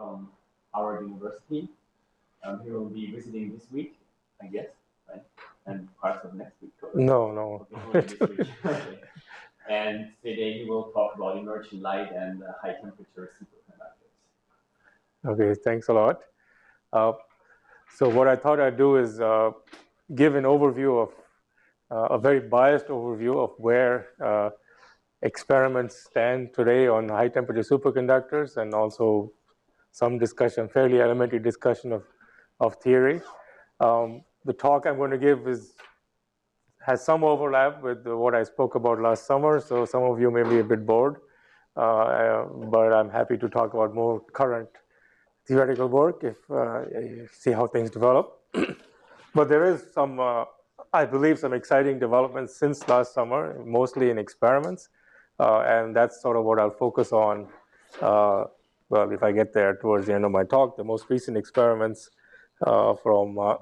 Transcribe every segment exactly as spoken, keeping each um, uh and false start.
from Howard University. Um, he will be visiting this week, I guess, right? And parts of next week. Totally. No, no. Okay, this week. Okay. And today he will talk about emerging light and uh, high temperature superconductors. Okay, thanks a lot. Uh, so what I thought I'd do is uh, give an overview of, uh, a very biased overview of where uh, experiments stand today on high temperature superconductors, and also some discussion, fairly elementary discussion of, of theory. Um, the talk I'm going to give is has some overlap with what I spoke about last summer, so some of you may be a bit bored, uh, but I'm happy to talk about more current theoretical work if uh, see how things develop. But there is some, uh, I believe, some exciting developments since last summer, mostly in experiments, uh, and that's sort of what I'll focus on. Uh, well, if I get there towards the end of my talk, the most recent experiments uh, from uh,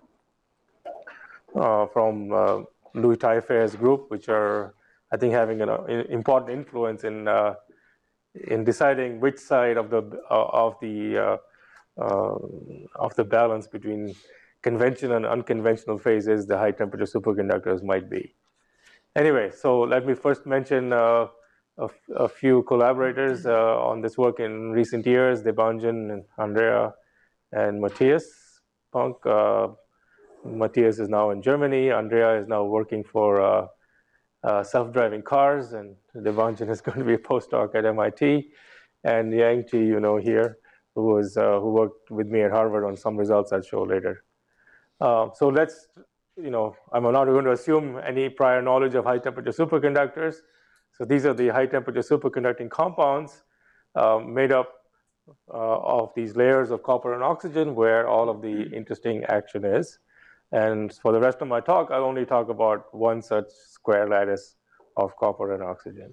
uh, from uh, Louis Taillefer's group, which are, I think, having an uh, important influence in uh, in deciding which side of the uh, of the uh, uh, of the balance between conventional and unconventional phases the high temperature superconductors might be. Anyway, so let me first mention uh, a, a few collaborators uh, on this work in recent years: Debanjan and Andrea and Matthias Punk. Uh, Matthias is now in Germany. Andrea is now working for uh, uh, self-driving cars, and Debanjan is going to be a postdoc at M I T. And Yangchi, you know, here, who was uh, who worked with me at Harvard on some results I'll show later. Uh, so let's, you know, I'm not going to assume any prior knowledge of high-temperature superconductors. So these are the high-temperature superconducting compounds uh, made up uh, of these layers of copper and oxygen, where all of the interesting action is. And for the rest of my talk, I'll only talk about one such square lattice of copper and oxygen.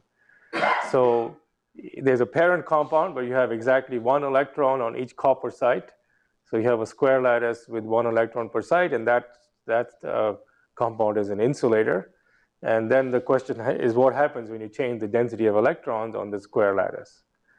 So there's a parent compound where you have exactly one electron on each copper site. So you have a square lattice with one electron per site, and that, that uh, compound is an insulator. And then the question is, what happens when you change the density of electrons on the square lattice?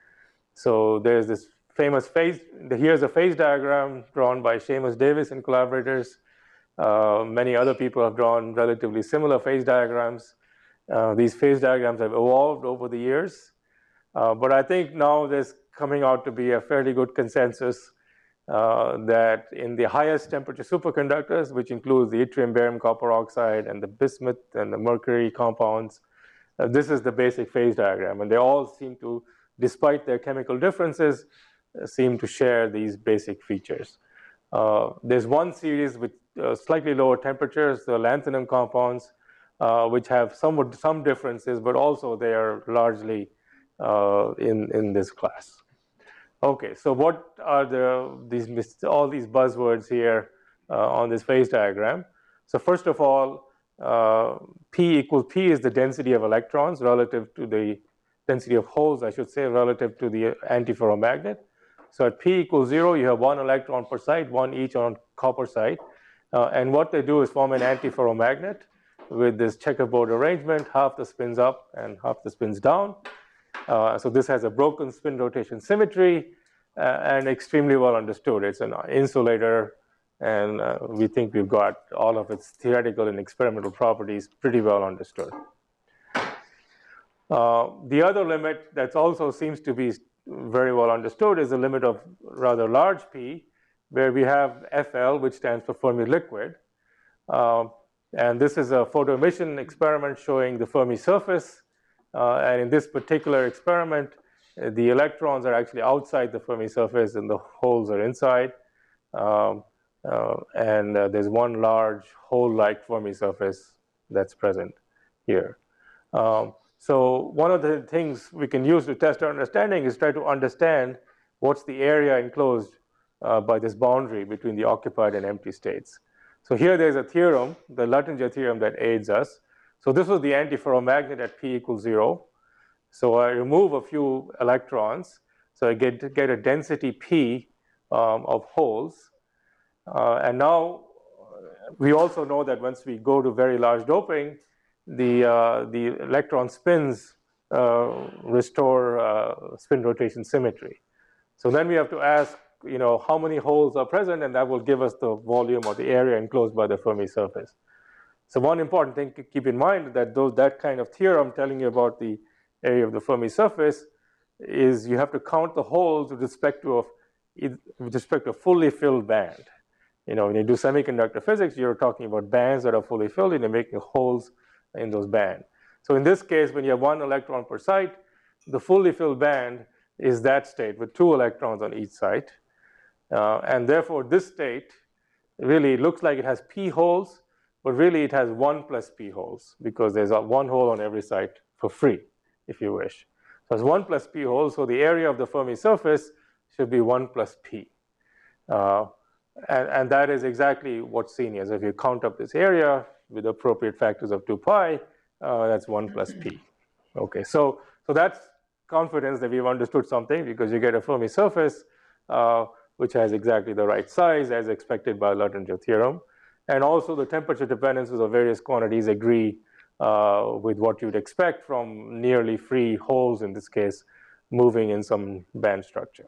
So there's this famous phase, here's a phase diagram drawn by Seamus Davis and collaborators. Uh, many other people have drawn relatively similar phase diagrams. Uh, these phase diagrams have evolved over the years. Uh, but I think now there's coming out to be a fairly good consensus uh, that in the highest temperature superconductors, which includes the yttrium, barium, copper oxide, and the bismuth and the mercury compounds, uh, this is the basic phase diagram. And they all seem to, despite their chemical differences, uh, seem to share these basic features. Uh, there's one series with uh, slightly lower temperatures, the lanthanum compounds, uh, which have somewhat some differences, but also they are largely uh, in, in this class. Okay, so what are the these all these buzzwords here uh, on this phase diagram? So first of all, uh, P equals P is the density of electrons relative to the density of holes, I should say, relative to the antiferromagnet. So at P equals zero, you have one electron per site, one each on copper site. Uh, and what they do is form an antiferromagnet with this checkerboard arrangement, half the spins up and half the spins down. Uh, so this has a broken spin rotation symmetry uh, and extremely well understood. It's an insulator, and uh, we think we've got all of its theoretical and experimental properties pretty well understood. Uh, the other limit that also seems to be very well understood is the limit of rather large P, where we have F L, which stands for Fermi liquid. Uh, and this is a photoemission experiment showing the Fermi surface. Uh, and in this particular experiment, uh, the electrons are actually outside the Fermi surface and the holes are inside. Um, uh, and uh, there's one large hole-like Fermi surface that's present here. Um, so one of the things we can use to test our understanding is try to understand what's the area enclosed uh, by this boundary between the occupied and empty states. So here there's a theorem, the Luttinger theorem, that aids us. So this was the antiferromagnet at P equals zero. So I remove a few electrons. So I get, get a density P um, of holes. Uh, and now we also know that once we go to very large doping, the, uh, the electron spins uh, restore uh, spin rotation symmetry. So then we have to ask, you know, how many holes are present, and that will give us the volume or the area enclosed by the Fermi surface. So one important thing to keep in mind that those, that kind of theorem telling you about the area of the Fermi surface is you have to count the holes with respect to a, with respect to a fully filled band. You know, when you do semiconductor physics, you're talking about bands that are fully filled, and you're making holes in those bands. So in this case, when you have one electron per site, the fully filled band is that state with two electrons on each site. Uh, and therefore, this state really looks like it has p holes, but really it has one plus p holes because there's a one hole on every site for free, if you wish. So it's one plus p holes, so the area of the Fermi surface should be one plus p. Uh, and, and that is exactly what's seen here. So if you count up this area with appropriate factors of two pi, uh, that's one plus p. Okay, so, so that's confidence that we've understood something because you get a Fermi surface uh, which has exactly the right size as expected by Luttinger theorem. And also the temperature dependencies of various quantities agree uh, with what you'd expect from nearly free holes, in this case, moving in some band structure.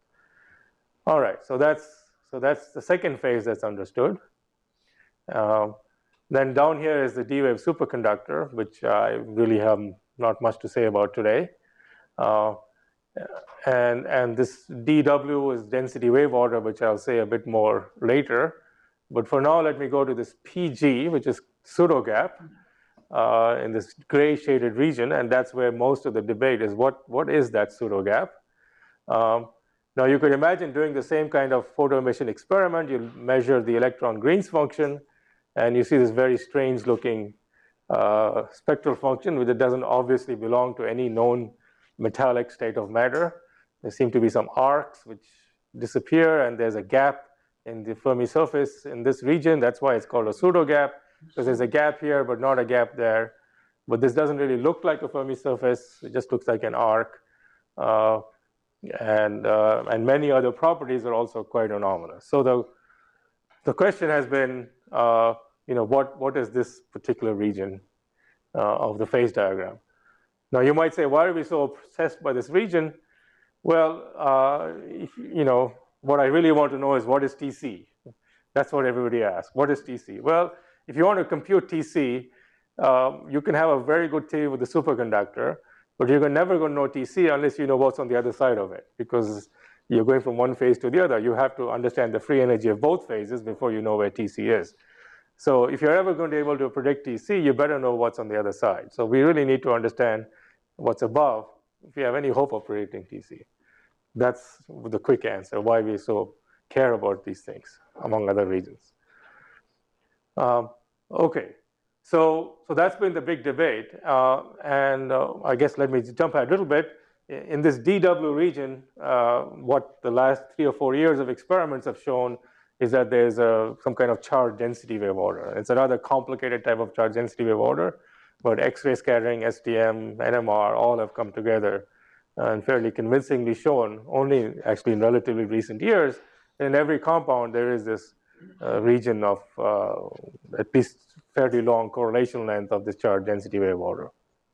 All right, so that's, so that's the second phase that's understood. Uh, then down here is the D-wave superconductor, which I really have not much to say about today. Uh, and, and this D W is density wave order, which I'll say a bit more later. But for now, let me go to this P G, which is pseudogap uh, in this gray shaded region. And that's where most of the debate is what, what is that pseudogap? Um, now, you could imagine doing the same kind of photo emission experiment. You measure the electron Green's function, and you see this very strange looking uh, spectral function, which doesn't obviously belong to any known metallic state of matter. There seem to be some arcs which disappear, and there's a gap in the Fermi surface in this region. That's why it's called a pseudogap, because there's a gap here, but not a gap there. But this doesn't really look like a Fermi surface. It just looks like an arc. Uh, and, uh, and many other properties are also quite anomalous. So the, the question has been, uh, you know, what, what is this particular region uh, of the phase diagram? Now, you might say, why are we so obsessed by this region? Well, uh, if, you know, what I really want to know is what is T C? That's what everybody asks. What is T C? Well, if you want to compute T C, um, you can have a very good theory with the superconductor, but you're never going to know T C unless you know what's on the other side of it, because you're going from one phase to the other. You have to understand the free energy of both phases before you know where T C is. So if you're ever going to be able to predict T C, you better know what's on the other side. So we really need to understand what's above if you have any hope of predicting T C. That's the quick answer, why we so care about these things, among other reasons. Um, okay, so, so that's been the big debate. Uh, and uh, I guess let me jump ahead a little bit. In this D W region, uh, what the last three or four years of experiments have shown is that there's a, some kind of charge density wave order. It's a rather complicated type of charge density wave order, but X-ray scattering, S T M, N M R, all have come together and fairly convincingly shown, only actually in relatively recent years, in every compound there is this uh, region of uh, at least fairly long correlation length of this charge density wave order.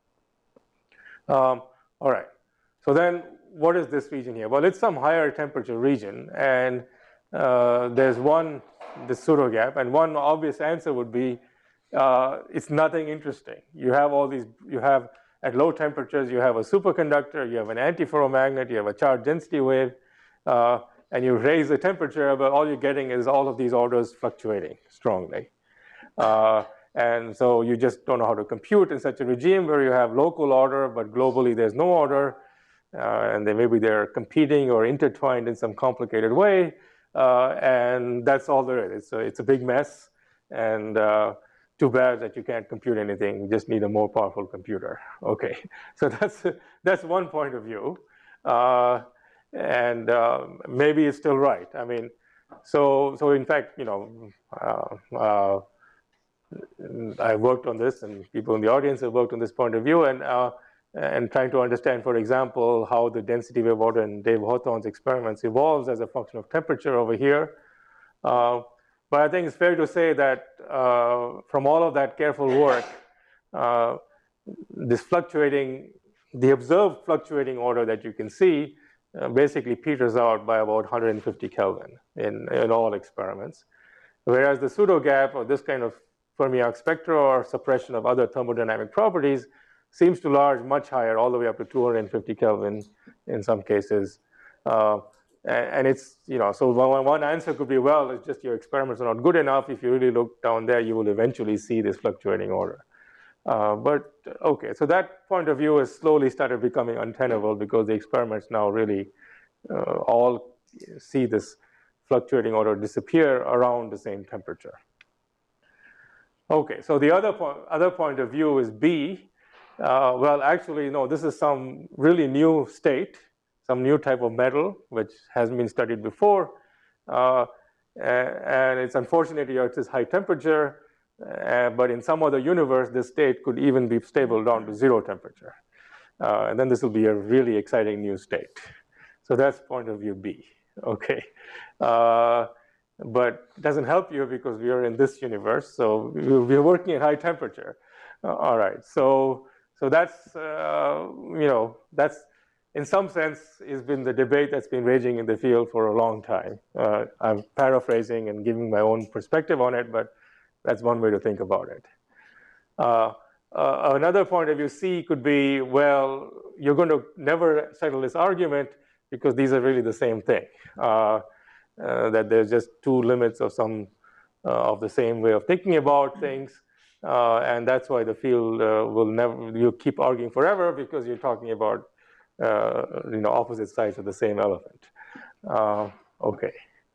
Um, all right, so then what is this region here? Well, it's some higher temperature region, and uh, there's one, this pseudogap, and one obvious answer would be uh, it's nothing interesting. You have all these, you have at low temperatures, you have a superconductor, you have an antiferromagnet, you have a charge density wave, uh, and you raise the temperature, but all you're getting is all of these orders fluctuating strongly. Uh, and so you just don't know how to compute in such a regime where you have local order, but globally there's no order, uh, and then maybe they're competing or intertwined in some complicated way, uh, and that's all there is. So it's a big mess, and uh, too bad that you can't compute anything. You just need a more powerful computer. Okay, so that's that's one point of view, uh, and uh, maybe it's still right. I mean, so so in fact, you know, uh, uh, I worked on this, and people in the audience have worked on this point of view, and uh, and trying to understand, for example, how the density wave order in Dave Hawthorne's experiments evolves as a function of temperature over here. Uh, But I think it's fair to say that uh, from all of that careful work, uh, this fluctuating, the observed fluctuating order that you can see uh, basically peters out by about one hundred fifty Kelvin in, in all experiments. Whereas the pseudo gap or this kind of fermionic spectra or suppression of other thermodynamic properties seems to large much higher, all the way up to two hundred fifty Kelvin in some cases. Uh, and, and it's, you know, so one, one answer could be, well, it's just your experiments are not good enough. If you really look down there, you will eventually see this fluctuating order. Uh, but okay, so that point of view has slowly started becoming untenable because the experiments now really uh, all see this fluctuating order disappear around the same temperature. Okay, so the other, po other point of view is B. Uh, well, actually, no, this is some really new state, some new type of metal, which hasn't been studied before. Uh, and it's unfortunate here it's high temperature, uh, but in some other universe, this state could even be stable down to zero temperature. Uh, and then this will be a really exciting new state. So that's point of view B, okay. Uh, but it doesn't help you because we are in this universe, so we're working at high temperature. Uh, all right, so so that's uh, you know that's in some sense has been the debate that's been raging in the field for a long time. Uh, I'm paraphrasing and giving my own perspective on it, but that's one way to think about it. Uh, uh, another point of view C could be, well, you're going to never settle this argument because these are really the same thing. Uh, Uh, that there's just two limits of some uh, of the same way of thinking about things, uh, and that's why the field uh, will never, you keep arguing forever because you're talking about uh, you know opposite sides of the same elephant. Uh, okay.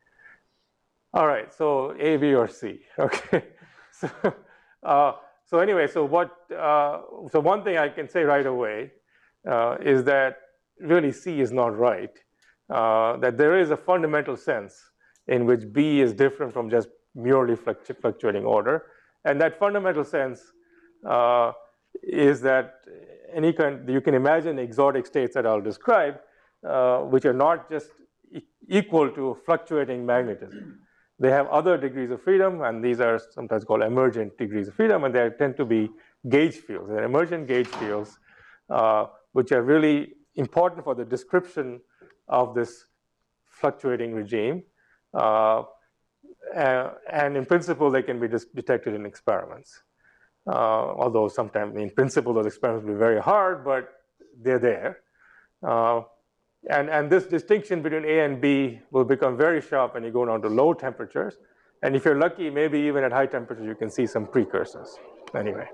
All right. So A, B, or C. Okay. So uh, so anyway, so what? Uh, so one thing I can say right away uh, is that really C is not right. Uh, that there is a fundamental sense in which B is different from just merely fluctuating order. And that fundamental sense uh, is that any kind, you can imagine exotic states that I'll describe, uh, which are not just e equal to fluctuating magnetism. They have other degrees of freedom, and these are sometimes called emergent degrees of freedom, and they tend to be gauge fields. They're emergent gauge fields, uh, which are really important for the description of this fluctuating regime. Uh, and, and in principle, they can be detected in experiments. Uh, although sometimes, in principle, those experiments will be very hard, but they're there. Uh, and, and this distinction between A and B will become very sharp when you go down to low temperatures. And if you're lucky, maybe even at high temperatures, you can see some precursors. Anyway.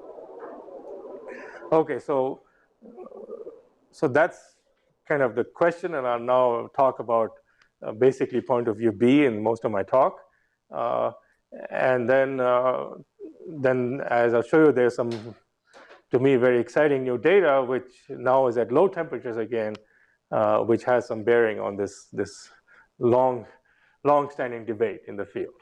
Okay, so, so that's kind of the question, and I'll now talk about uh, basically point of view B in most of my talk. Uh, and then, uh, then as I'll show you, there's some, to me, very exciting new data, which now is at low temperatures again, uh, which has some bearing on this, this long, long-standing debate in the field.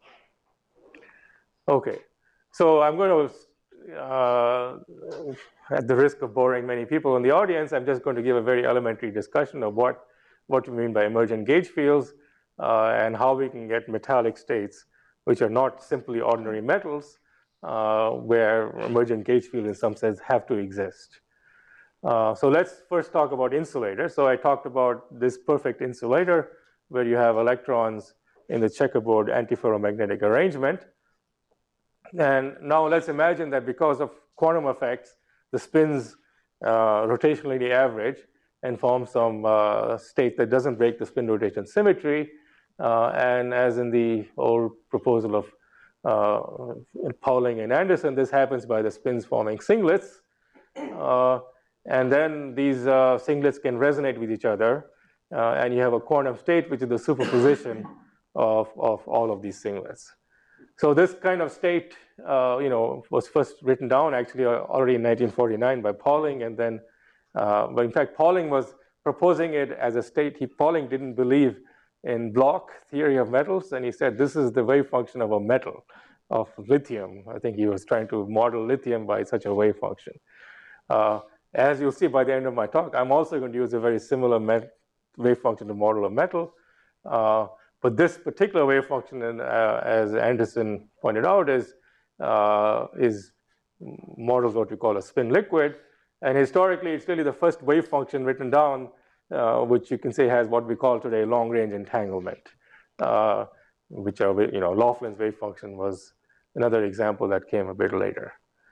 Okay, so I'm going to, uh, at the risk of boring many people in the audience, I'm just going to give a very elementary discussion of what, what we mean by emergent gauge fields uh, and how we can get metallic states, which are not simply ordinary metals, uh, where emergent gauge fields in some sense have to exist. Uh, so let's first talk about insulators. So I talked about this perfect insulator where you have electrons in the checkerboard antiferromagnetic arrangement. And now let's imagine that because of quantum effects, the spins uh, rotationally average and form some uh, state that doesn't break the spin rotation symmetry. Uh, and as in the old proposal of uh, Pauling and Anderson, this happens by the spins forming singlets. Uh, and then these uh, singlets can resonate with each other. Uh, and you have a quantum state, which is the superposition of, of all of these singlets. So this kind of state, uh, you know, was first written down actually already in nineteen forty-nine by Pauling, and then, uh, but in fact, Pauling was proposing it as a state. He, Pauling didn't believe in Bloch theory of metals, and he said this is the wave function of a metal, of lithium. I think he was trying to model lithium by such a wave function. Uh, as you'll see by the end of my talk, I'm also going to use a very similar wave function to model a metal. Uh, But this particular wave function, uh, as Anderson pointed out, is, uh, is models what we call a spin liquid. And historically, it's really the first wave function written down uh, which you can say has what we call today long-range entanglement, uh, which are, you know, Laughlin's wave function was another example that came a bit later.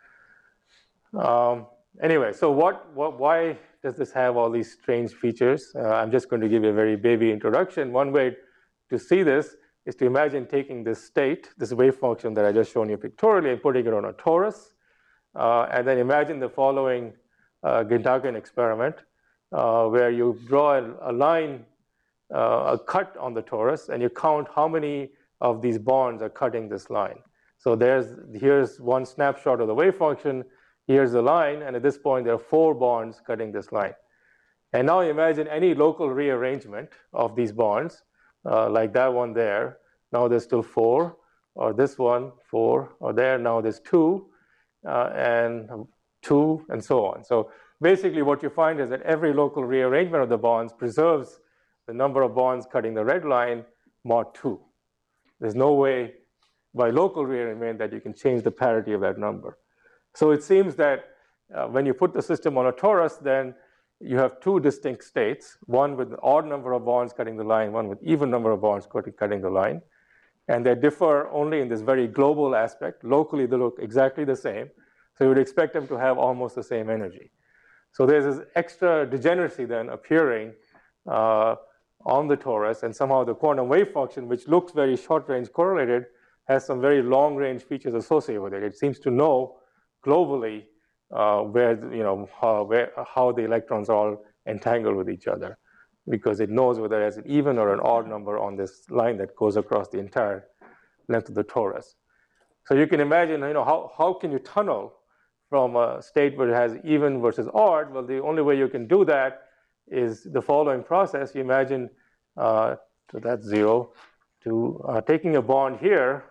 Um, anyway, so what, what, why does this have all these strange features? Uh, I'm just going to give you a very baby introduction. One way to see this is to imagine taking this state, this wave function that I just shown you pictorially, and putting it on a torus. Uh, and then imagine the following uh, Gintakian experiment, uh, where you draw a, a line, uh, a cut on the torus, and you count how many of these bonds are cutting this line. So there's, here's one snapshot of the wave function. Here's the line, and at this point, there are four bonds cutting this line. And now imagine any local rearrangement of these bonds, uh, like that one there. Now there's still four, or this one, four, or there, now there's two, uh, and two, and so on. So basically what you find is that every local rearrangement of the bonds preserves the number of bonds cutting the red line mod two. There's no way by local rearrangement that you can change the parity of that number. So it seems that uh, when you put the system on a torus, then you have two distinct states, one with an odd number of bonds cutting the line, one with even number of bonds cutting the line. And they differ only in this very global aspect. Locally, they look exactly the same. So you would expect them to have almost the same energy. So there's this extra degeneracy then appearing uh, on the torus, and somehow the quantum wave function, which looks very short-range correlated, has some very long-range features associated with it. It seems to know globally uh, where, you know, how, where, how the electrons are all entangled with each other, because it knows whether it has an even or an odd number on this line that goes across the entire length of the torus. So you can imagine, you know, how, how can you tunnel from a state where it has even versus odd? Well, the only way you can do that is the following process. You imagine, uh, so that's zero, to uh, taking a bond here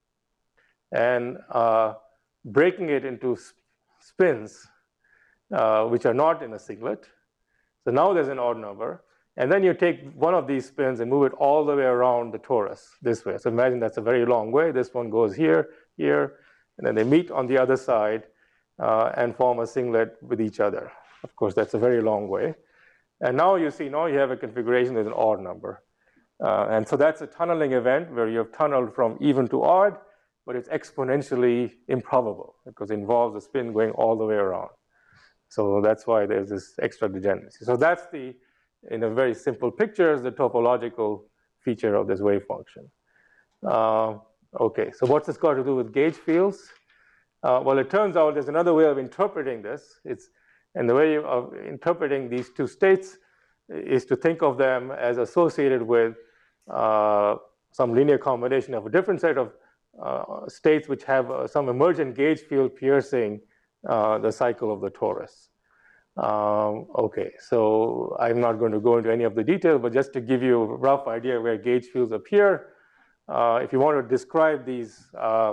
and uh, breaking it into spins, uh, which are not in a singlet. So now there's an odd number. And then you take one of these spins and move it all the way around the torus this way. So imagine that's a very long way. This one goes here, here, and then they meet on the other side uh, and form a singlet with each other. Of course, that's a very long way. And now you see, now you have a configuration with an odd number. Uh, and so that's a tunneling event where you have tunneled from even to odd, but it's exponentially improbable because it involves a spin going all the way around. So that's why there's this extra degeneracy. So that's the, in a very simple picture, the topological feature of this wave function. Uh, okay, so what's this got to do with gauge fields? Uh, well, it turns out there's another way of interpreting this. It's, and the way of interpreting these two states is to think of them as associated with uh, some linear combination of a different set of uh, states which have uh, some emergent gauge field piercing uh, the cycle of the torus. Um, okay, so I'm not going to go into any of the details, but just to give you a rough idea where gauge fields appear, uh, if you want to describe these uh,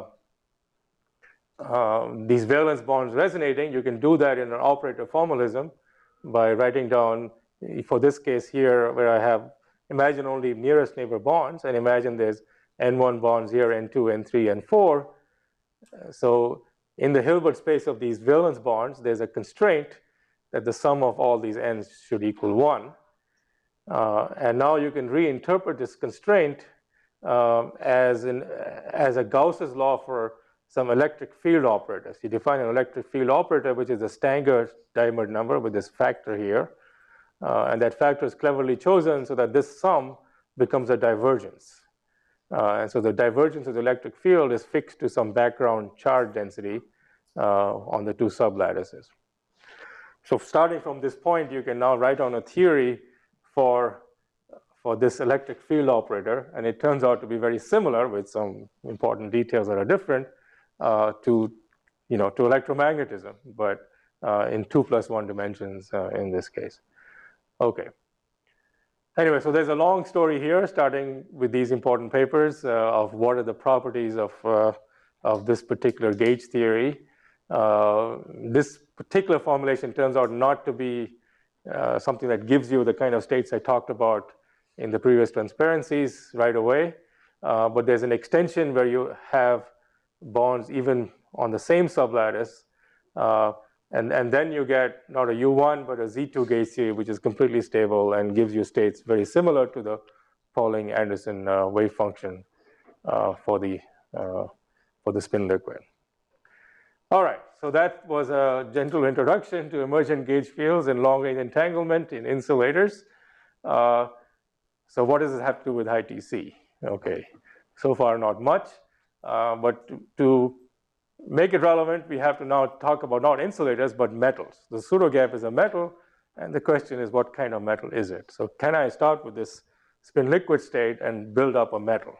uh, these valence bonds resonating, you can do that in an operator formalism by writing down, for this case here, where I have imagine only nearest neighbor bonds, and imagine there's N one bonds here, N two, N three, N four. So in the Hilbert space of these valence bonds, there's a constraint that the sum of all these n's should equal one. Uh, and now you can reinterpret this constraint um, as, in, as a Gauss's law for some electric field operators. You define an electric field operator, which is a Stanger diamond number with this factor here. Uh, and that factor is cleverly chosen so that this sum becomes a divergence. Uh, and so the divergence of the electric field is fixed to some background charge density uh, on the two sublattices. So starting from this point, you can now write on a theory for, for this electric field operator, and it turns out to be very similar with some important details that are different uh, to, you know, to electromagnetism, but uh, in two plus one dimensions uh, in this case. Okay. Anyway, so there's a long story here, starting with these important papers uh, of what are the properties of, uh, of this particular gauge theory. Uh, this particular formulation turns out not to be uh, something that gives you the kind of states I talked about in the previous transparencies right away, uh, but there's an extension where you have bonds even on the same sublattice, uh, And, and then you get not a U one, but a Z two gauge series, which is completely stable and gives you states very similar to the Pauling-Anderson uh, wave function uh, for, the, uh, for the spin liquid. All right, so that was a gentle introduction to emergent gauge fields and long-range entanglement in insulators. Uh, so what does this have to do with I T C? Okay, so far not much, uh, but to, to make it relevant, we have to now talk about not insulators, but metals. The pseudogap is a metal, and the question is, what kind of metal is it? So can I start with this spin liquid state and build up a metal?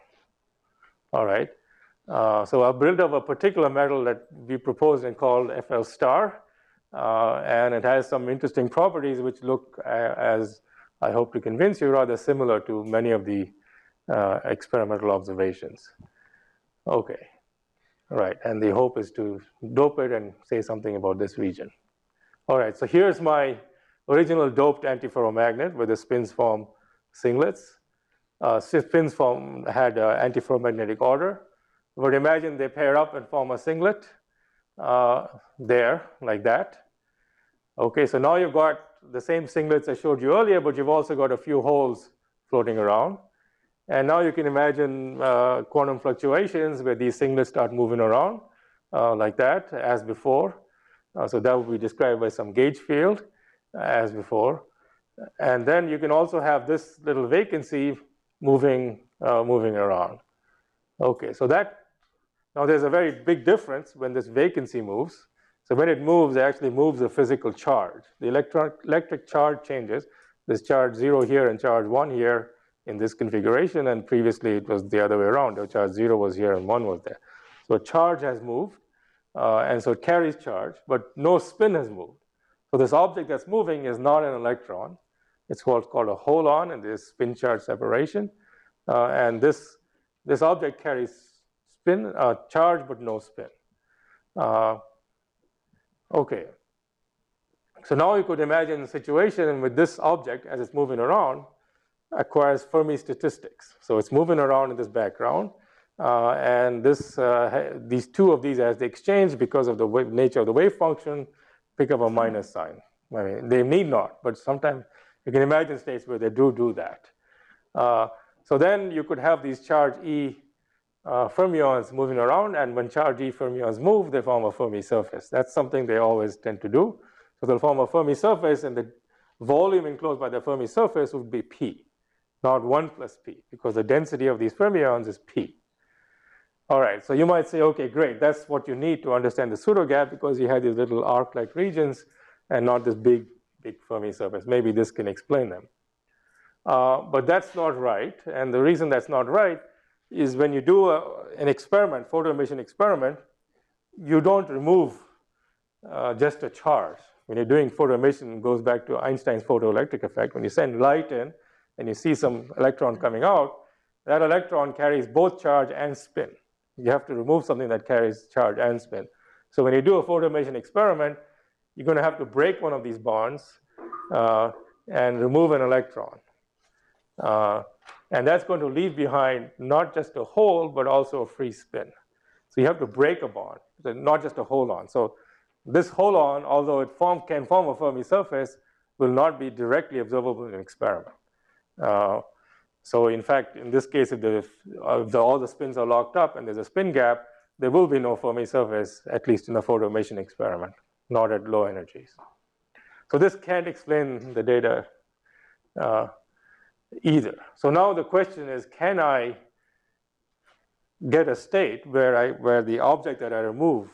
All right. Uh, so I'll build up a particular metal that we proposed and called F L star, uh, and it has some interesting properties which look, uh, as I hope to convince you, rather similar to many of the uh, experimental observations. Okay. Right, and the hope is to dope it and say something about this region. All right, so here's my original doped antiferromagnet where the spins form singlets. Uh, spins form had uh, antiferromagnetic order. But imagine they pair up and form a singlet uh, there, like that. Okay, so now you've got the same singlets I showed you earlier, but you've also got a few holes floating around. And now you can imagine uh, quantum fluctuations where these singlets start moving around uh, like that, as before. Uh, so that will be described by some gauge field, uh, as before. And then you can also have this little vacancy moving, uh, moving around. Okay, so that, now there's a very big difference when this vacancy moves. So when it moves, it actually moves a physical charge. The electron, electric charge changes. There's charge zero here and charge one here in this configuration, and previously it was the other way around. The charge zero was here and one was there. So charge has moved, uh, and so it carries charge, but no spin has moved. So this object that's moving is not an electron. It's what's called a holon, and there's spin charge separation. Uh, and this, this object carries spin, uh, charge, but no spin. Uh, okay. So now you could imagine a situation with this object as it's moving around acquires Fermi statistics. So it's moving around in this background, uh, and this, uh, these two of these, as they exchange because of the wave, nature of the wave function, pick up a minus sign. I mean, they need not, but sometimes you can imagine states where they do do that. Uh, so then you could have these charge E uh, fermions moving around, and when charge E fermions move, they form a Fermi surface. That's something they always tend to do. So they'll form a Fermi surface, and the volume enclosed by the Fermi surface would be P, not one plus P, because the density of these fermions is P. All right, so you might say, okay, great, that's what you need to understand the pseudogap, because you have these little arc-like regions and not this big, big Fermi surface. Maybe this can explain them. Uh, but that's not right, and the reason that's not right is when you do a, an experiment, photoemission experiment, you don't remove uh, just a charge. When you're doing photoemission, it goes back to Einstein's photoelectric effect. When you send light in and you see some electron coming out, that electron carries both charge and spin. You have to remove something that carries charge and spin. So when you do a photoemission experiment, you're going to have to break one of these bonds uh, and remove an electron. Uh, and that's going to leave behind not just a hole, but also a free spin. So you have to break a bond, so not just a holon. So this holon, although it form, can form a Fermi surface, will not be directly observable in an experiment. Uh, so in fact, in this case, if, the, if the, all the spins are locked up and there's a spin gap, there will be no Fermi surface, at least in the photoemission experiment, not at low energies. So this can't explain the data uh, either. So now the question is, can I get a state where, I, where the object that I remove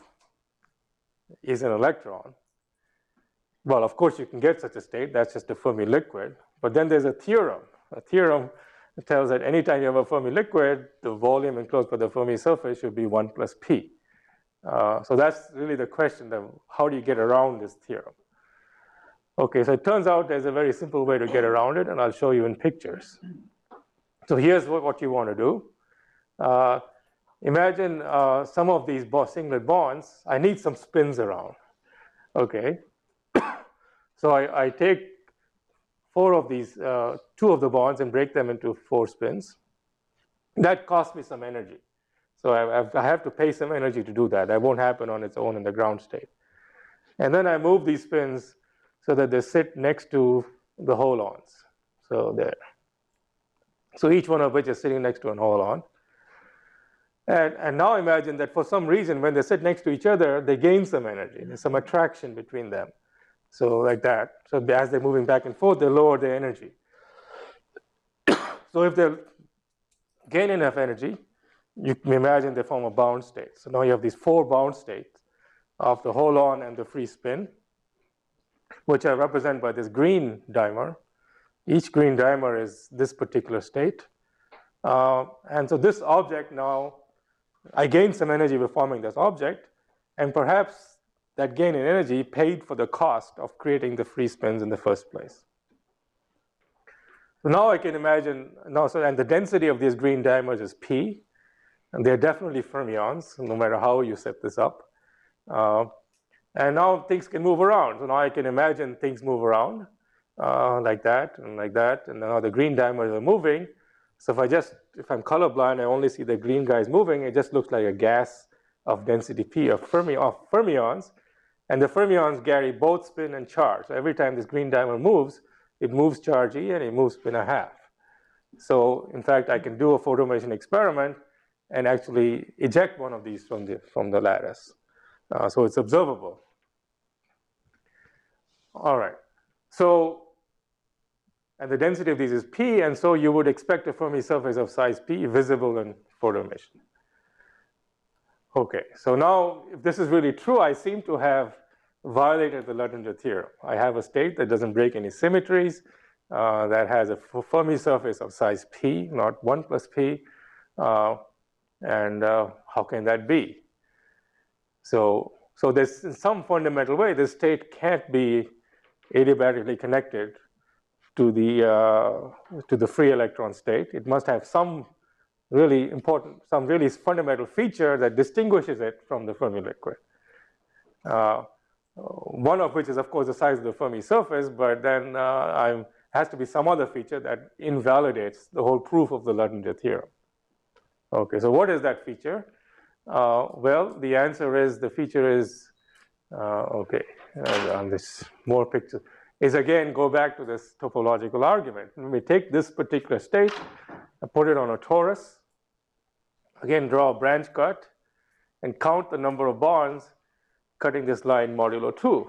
is an electron? Well, of course, you can get such a state. That's just a Fermi liquid. But then there's a theorem. A theorem that tells that anytime you have a Fermi liquid, the volume enclosed by the Fermi surface should be one plus P. Uh, so that's really the question of how do you get around this theorem? Okay, so it turns out there's a very simple way to get around it, and I'll show you in pictures. So here's what, what you want to do. Uh, imagine uh, some of these singlet bonds. I need some spins around. Okay. So I, I take four of these, uh, two of the bonds and break them into four spins. That costs me some energy. So I, I have to pay some energy to do that. That won't happen on its own in the ground state. And then I move these spins so that they sit next to the holons. So there. So each one of which is sitting next to an holon. And, and now imagine that for some reason, when they sit next to each other, they gain some energy. There's some attraction between them. So like that. So as they're moving back and forth, they lower their energy. So if they gain enough energy, you can imagine they form a bound state. So now you have these four bound states of the holon and the free spin, which are represented by this green dimer. Each green dimer is this particular state. Uh, and so this object now, I gained some energy by forming this object, and perhaps that gain in energy paid for the cost of creating the free spins in the first place. So now I can imagine, now, so, and the density of these green dimers is P, and they're definitely fermions, no matter how you set this up. Uh, and now things can move around. So now I can imagine things move around uh, like that and like that, and now the green dimers are moving. So if I just, if I'm colorblind, I only see the green guys moving, it just looks like a gas of density P of, fermi of fermions. And the fermions carry both spin and charge. So every time this green dimer moves, it moves charge E and it moves spin a half. So in fact, I can do a photoemission experiment and actually eject one of these from the, from the lattice. Uh, so it's observable. All right. So, and the density of these is P, and so you would expect a Fermi surface of size P visible in photoemission. Okay, so now if this is really true, I seem to have violated the Luttinger theorem. I have a state that doesn't break any symmetries, uh, that has a Fermi surface of size P, not one plus P, uh, and uh, how can that be? So, so there's, in some fundamental way, this state can't be adiabatically connected to the, uh, to the free electron state. It must have some really important, some really fundamental feature that distinguishes it from the Fermi liquid. Uh, one of which is, of course, the size of the Fermi surface, but then uh, I'm, has to be some other feature that invalidates the whole proof of the Luttinger theorem. Okay, so what is that feature? Uh, well, the answer is, the feature is, uh, okay, uh, on this more picture, is again, go back to this topological argument. When we take this particular state and put it on a torus, again, draw a branch cut and count the number of bonds cutting this line modulo two.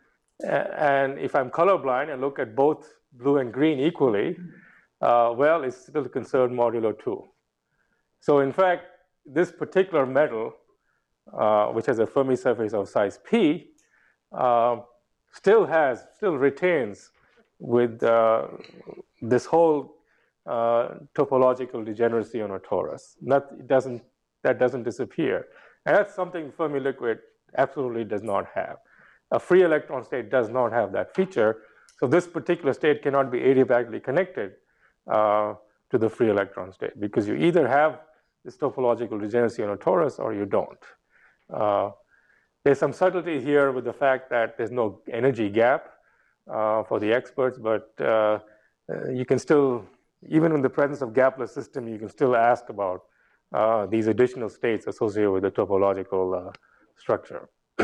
And if I'm colorblind and look at both blue and green equally, uh, well, it's still conserved modulo two. So in fact, this particular metal, uh, which has a Fermi surface of size P, uh, still has, still retains with uh, this whole uh, topological degeneracy on a torus. Not, it doesn't, that doesn't disappear. And that's something Fermi liquid absolutely does not have. A free electron state does not have that feature. So this particular state cannot be adiabatically connected uh, to the free electron state, because you either have this topological degeneracy on a torus or you don't. Uh, there's some subtlety here with the fact that there's no energy gap uh, for the experts, but uh, uh, you can still, even in the presence of gapless system, you can still ask about uh, these additional states associated with the topological uh, structure.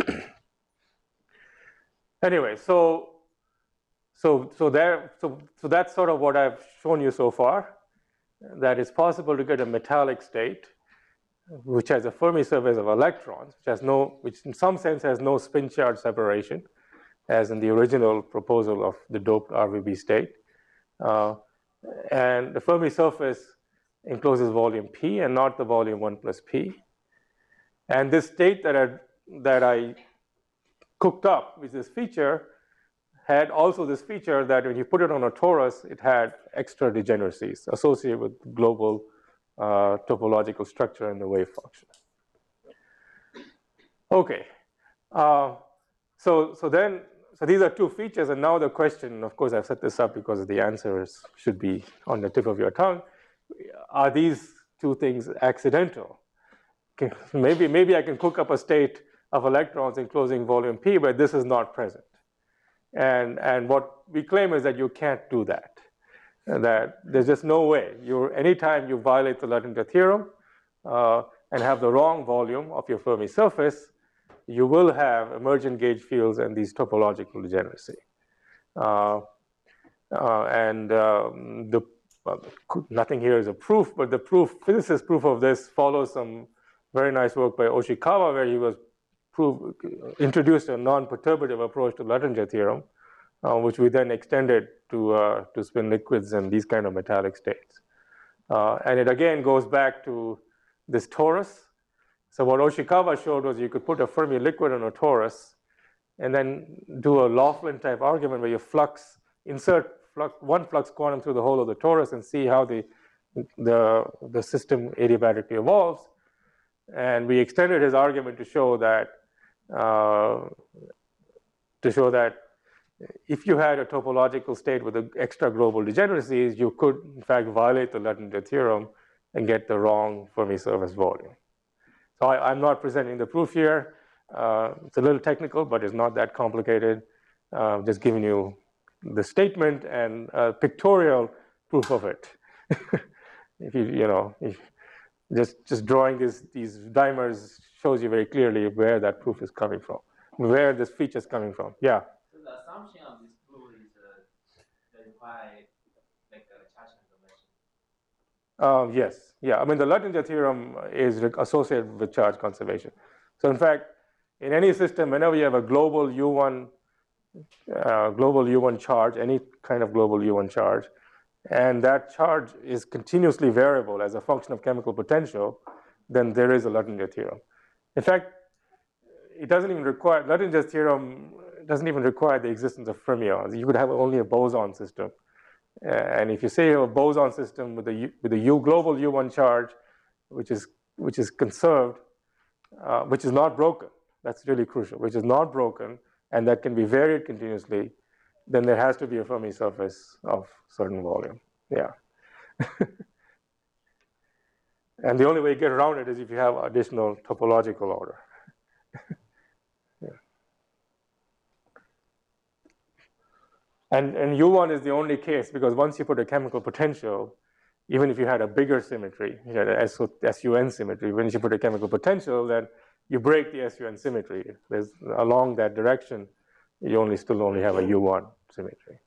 Anyway, so so so there so so that's sort of what I've shown you so far. That it's possible to get a metallic state which has a Fermi surface of electrons, which has no, which in some sense has no spin charge separation, as in the original proposal of the doped R V B state. Uh, and the Fermi surface encloses volume P and not the volume one plus P. And this state that I, that I cooked up with this feature had also this feature that when you put it on a torus, it had extra degeneracies associated with global uh, topological structure in the wave function. Okay, uh, so so then so these are two features, and now the question, of course, I've set this up because the answers should be on the tip of your tongue. Are these two things accidental? Okay, maybe maybe I can cook up a state of electrons enclosing volume P, but this is not present. And, and what we claim is that you can't do that. That there's just no way. You're, anytime you violate the Luttinger theorem uh, and have the wrong volume of your Fermi surface, you will have emergent gauge fields and these topological degeneracy. Uh, uh, and um, the well, nothing here is a proof, but the proof, physicist proof of this follows some very nice work by Oshikawa, where he was prove, introduced a non-perturbative approach to Luttinger theorem, uh, which we then extended to, uh, to spin liquids and these kind of metallic states. Uh, and it again goes back to this torus. So what Oshikawa showed was you could put a Fermi liquid on a torus and then do a Laughlin type argument where you flux, insert flux, one flux quantum through the whole of the torus and see how the, the, the system adiabatically evolves. And we extended his argument to show that uh, to show that if you had a topological state with extra global degeneracies, you could in fact violate the Luttinger theorem and get the wrong Fermi surface volume. So I, I'm not presenting the proof here. Uh, it's a little technical, but it's not that complicated. Uh, just giving you the statement and uh, pictorial proof of it. If you, you know, if just, just drawing these, these dimers shows you very clearly where that proof is coming from, where this feature is coming from. Yeah? So the assumption of this proof is uh, verify like a charge conservation. Um, yes, yeah. I mean, the Luttinger theorem is associated with charge conservation. So in fact, in any system, whenever you have a global U one, uh, global U one charge, any kind of global U one charge, and that charge is continuously variable as a function of chemical potential, then there is a Luttinger theorem. In fact, it doesn't even require, Luttinger's theorem doesn't even require the existence of fermions. You could have only a boson system. And if you say you have a boson system with a, U, with a U global U one charge, which is, which is conserved, uh, which is not broken, that's really crucial, which is not broken, and that can be varied continuously, then there has to be a Fermi surface of certain volume. Yeah. And the only way you get around it is if you have additional topological order. Yeah. And, and U one is the only case because once you put a chemical potential, even if you had a bigger symmetry, you had an S U N symmetry, when you put a chemical potential, then you break the S U N symmetry. There's, along that direction, you only still only have a U one symmetry.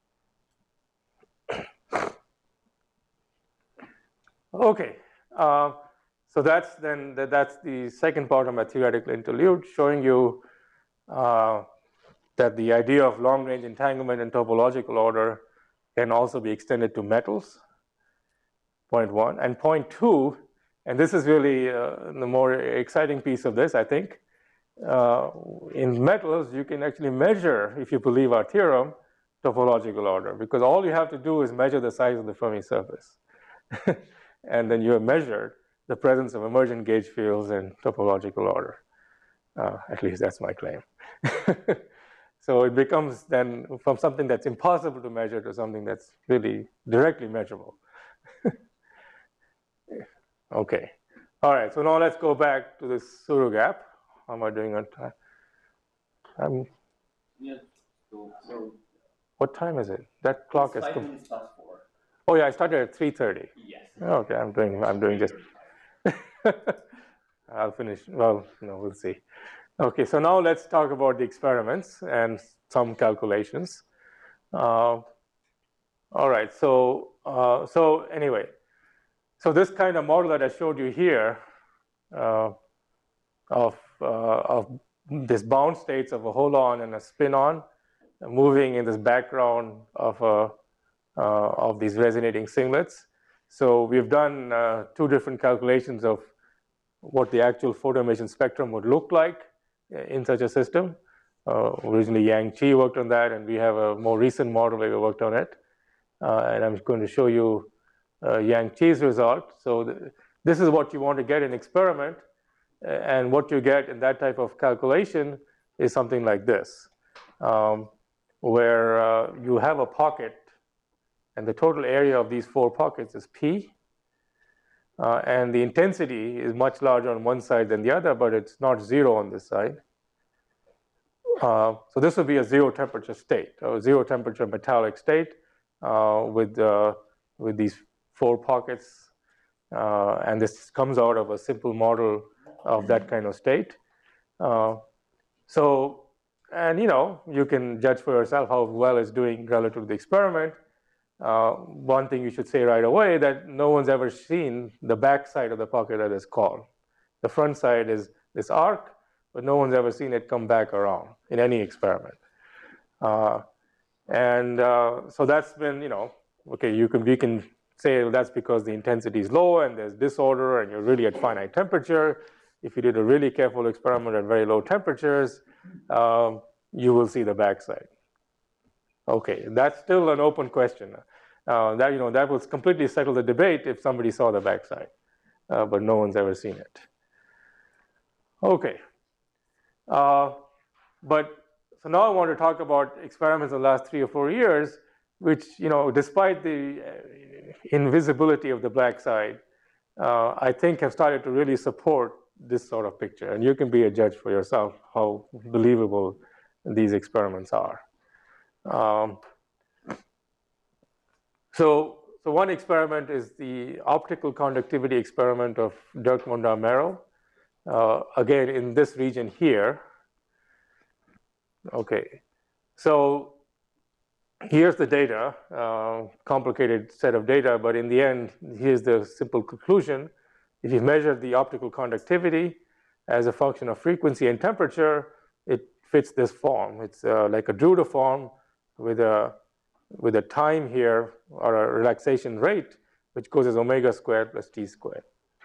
Okay, uh, so that's then that, that's the second part of my theoretical interlude, showing you uh, that the idea of long-range entanglement and topological order can also be extended to metals. Point one, and point two, and this is really uh, the more exciting piece of this, I think. Uh, in metals, you can actually measure, if you believe our theorem, topological order, because all you have to do is measure the size of the Fermi surface. And then you have measured the presence of emergent gauge fields in topological order. Uh, at least that's my claim. So it becomes then from something that's impossible to measure to something that's really directly measurable. Okay. All right, so now let's go back to this pseudo gap. How am I doing on time? I'm, Yeah. So, so what time is it? That clock is. five minutes past four. Oh yeah, I started at three thirty. Yes. Okay, I'm doing. I'm doing just. I'll finish. Well, no, we'll see. Okay, so now let's talk about the experiments and some calculations. Uh, all right. So uh, so anyway, so this kind of model that I showed you here uh, of uh, of this bound states of a holon and a spin-on moving in this background of a uh, of these resonating singlets. So we've done uh, two different calculations of what the actual photo emission spectrum would look like in such a system. Uh, originally, Yang Chi worked on that, and we have a more recent model where we worked on it. Uh, and I'm going to show you uh, Yang Chi's result. So th this is what you want to get in experiment, and what you get in that type of calculation is something like this, um, where uh, you have a pocket, and the total area of these four pockets is P. Uh, and the intensity is much larger on one side than the other, but it's not zero on this side. Uh, so this would be a zero temperature state, a zero temperature metallic state uh, with, uh, with these four pockets. Uh, and this comes out of a simple model of that kind of state. Uh, So, and you know, you can judge for yourself how well it's doing relative to the experiment. Uh, one thing you should say right away that no one's ever seen the back side of the pocket that is called. The front side is this arc, but no one's ever seen it come back around in any experiment. Uh, and uh, so that's been, you know, okay, you can, we can say well, that's because the intensity is low and there's disorder and you're really at finite temperature. If you did a really careful experiment at very low temperatures, um, you will see the backside. Okay, that's still an open question. Uh, that, you know, that would completely settle the debate if somebody saw the backside, uh, but no one's ever seen it. Okay, uh, but so now I want to talk about experiments in the last three or four years, which, you know, despite the invisibility of the black side, uh, I think have started to really support this sort of picture. And you can be a judge for yourself how believable these experiments are. Um, so, so one experiment is the optical conductivity experiment of Dirk Mondar-Merrill. Uh, again, in this region here. Okay, so here's the data, uh, complicated set of data, but in the end, here's the simple conclusion. If you measure the optical conductivity as a function of frequency and temperature, it fits this form. It's uh, like a Drude form with a, with a time here, or a relaxation rate, which goes as omega squared plus t squared.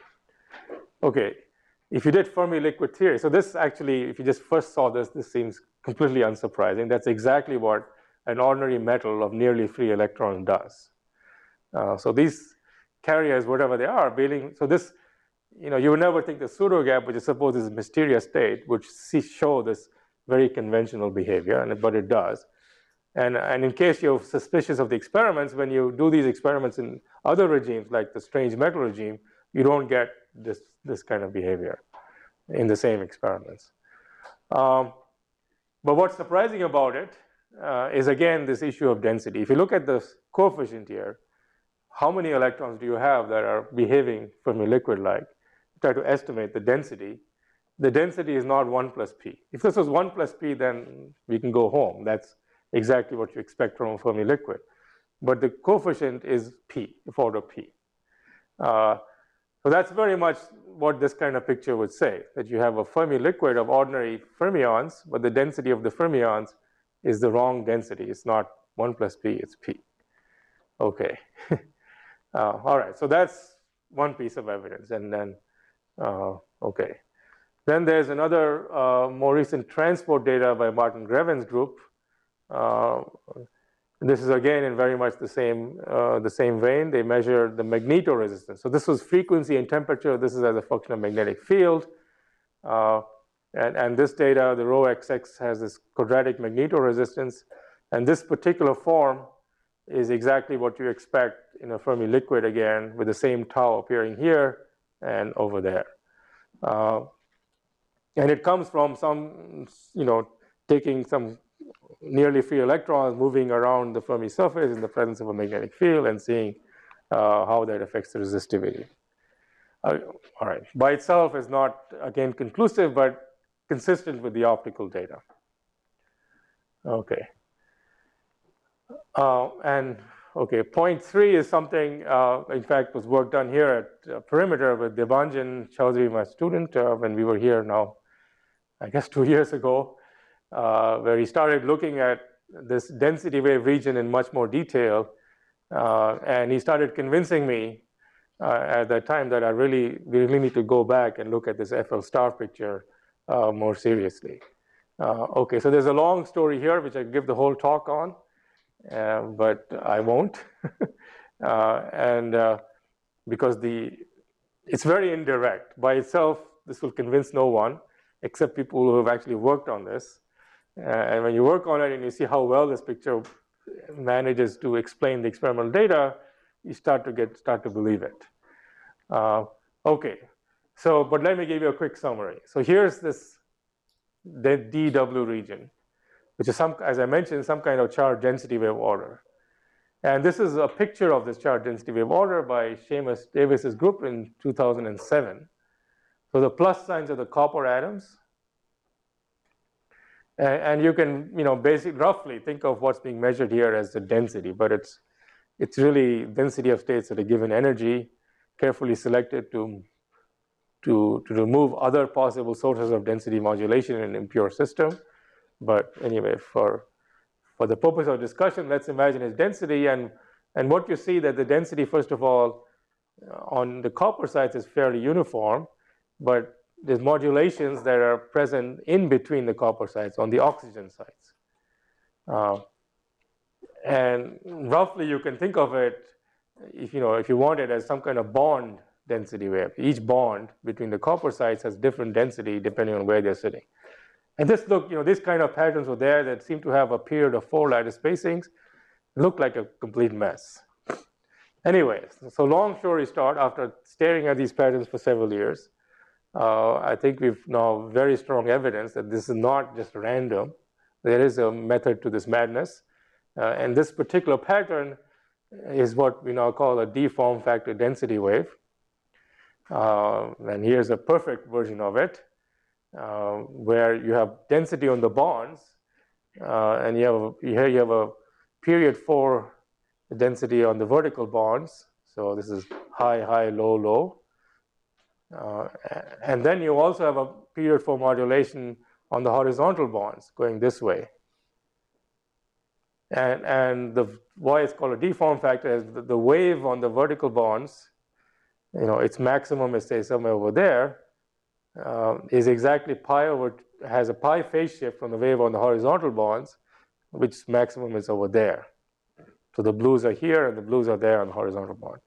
Okay, if you did Fermi liquid theory, so this actually, if you just first saw this, this seems completely unsurprising. That's exactly what an ordinary metal of nearly free electrons does. Uh, so these carriers, whatever they are, Bailey, so this, you know, you would never think the pseudo gap, which is supposed is a mysterious state, would see, show this very conventional behavior, and, but it does. And, and in case you're suspicious of the experiments, when you do these experiments in other regimes, like the strange metal regime, you don't get this, this kind of behavior in the same experiments. Um, but what's surprising about it uh, is, again, this issue of density. If you look at the coefficient here, how many electrons do you have that are behaving Fermi liquid-like? Try to estimate the density. The density is not one plus p. If this was one plus p, then we can go home. That's exactly what you expect from a Fermi liquid. But the coefficient is p, of order p. Uh, so that's very much what this kind of picture would say, that you have a Fermi liquid of ordinary fermions, but the density of the fermions is the wrong density. It's not one plus p, it's p. Okay. uh, all right, so that's one piece of evidence. And then, uh, okay. Then there's another uh, more recent transport data by Martin Greven's group. Uh, this is again in very much the same, uh, the same vein. They measure the magnetoresistance. So this was frequency and temperature. This is as a function of magnetic field. Uh, and, and this data, the rho X X has this quadratic magnetoresistance. And this particular form is exactly what you expect in a Fermi liquid again, with the same tau appearing here and over there. Uh, and it comes from some, you know, taking some nearly free electrons moving around the Fermi surface in the presence of a magnetic field and seeing uh, how that affects the resistivity. Uh, all right, by itself is not, again, conclusive, but consistent with the optical data. Okay. Uh, and okay, point three is something, uh, in fact, was work done here at uh, Perimeter with Debanjan Chaudhary, my student, uh, when we were here now, I guess two years ago, uh, where he started looking at this density wave region in much more detail. Uh, and he started convincing me uh, at that time that I really, we really need to go back and look at this F L star picture uh, more seriously. Uh, okay, so there's a long story here, which I give the whole talk on. Uh, but I won't, uh, and uh, because the it's very indirect by itself. This will convince no one except people who have actually worked on this. Uh, and when you work on it and you see how well this picture manages to explain the experimental data, you start to get start to believe it. Uh, okay, so but let me give you a quick summary. So here's this the D W region, which is, some, as I mentioned, some kind of charge density wave order. And this is a picture of this charge density wave order by Seamus Davis's group in two thousand seven. So the plus signs are the copper atoms. And, and you can, you know, basically roughly think of what's being measured here as the density, but it's it's really density of states at a given energy, carefully selected to to to remove other possible sources of density modulation in an impure system. But anyway, for for the purpose of discussion, let's imagine its density, and and what you see that the density, first of all, on the copper sites is fairly uniform, but there's modulations that are present in between the copper sites on the oxygen sites. Uh, and roughly you can think of it, if you know, if you want it, as some kind of bond density wave. Each bond between the copper sites has different density depending on where they're sitting. And this look, you know, these kind of patterns were there that seem to have a period of four lattice spacings. Look like a complete mess. Anyway, so long story short, after staring at these patterns for several years, uh, I think we've now very strong evidence that this is not just random. There is a method to this madness. Uh, and this particular pattern is what we now call a D-form factor density wave. Uh, and here's a perfect version of it, uh, where you have density on the bonds, uh, and you have a, here you have a period four density on the vertical bonds. So this is high, high, low, low. Uh, and then you also have a period four modulation on the horizontal bonds going this way. And, and the, why it's called a D-form factor is the, the wave on the vertical bonds, you know, its maximum is, say, somewhere over there, uh, is exactly pi over, has a pi phase shift from the wave on the horizontal bonds, which maximum is over there. So the blues are here and the blues are there on the horizontal bond.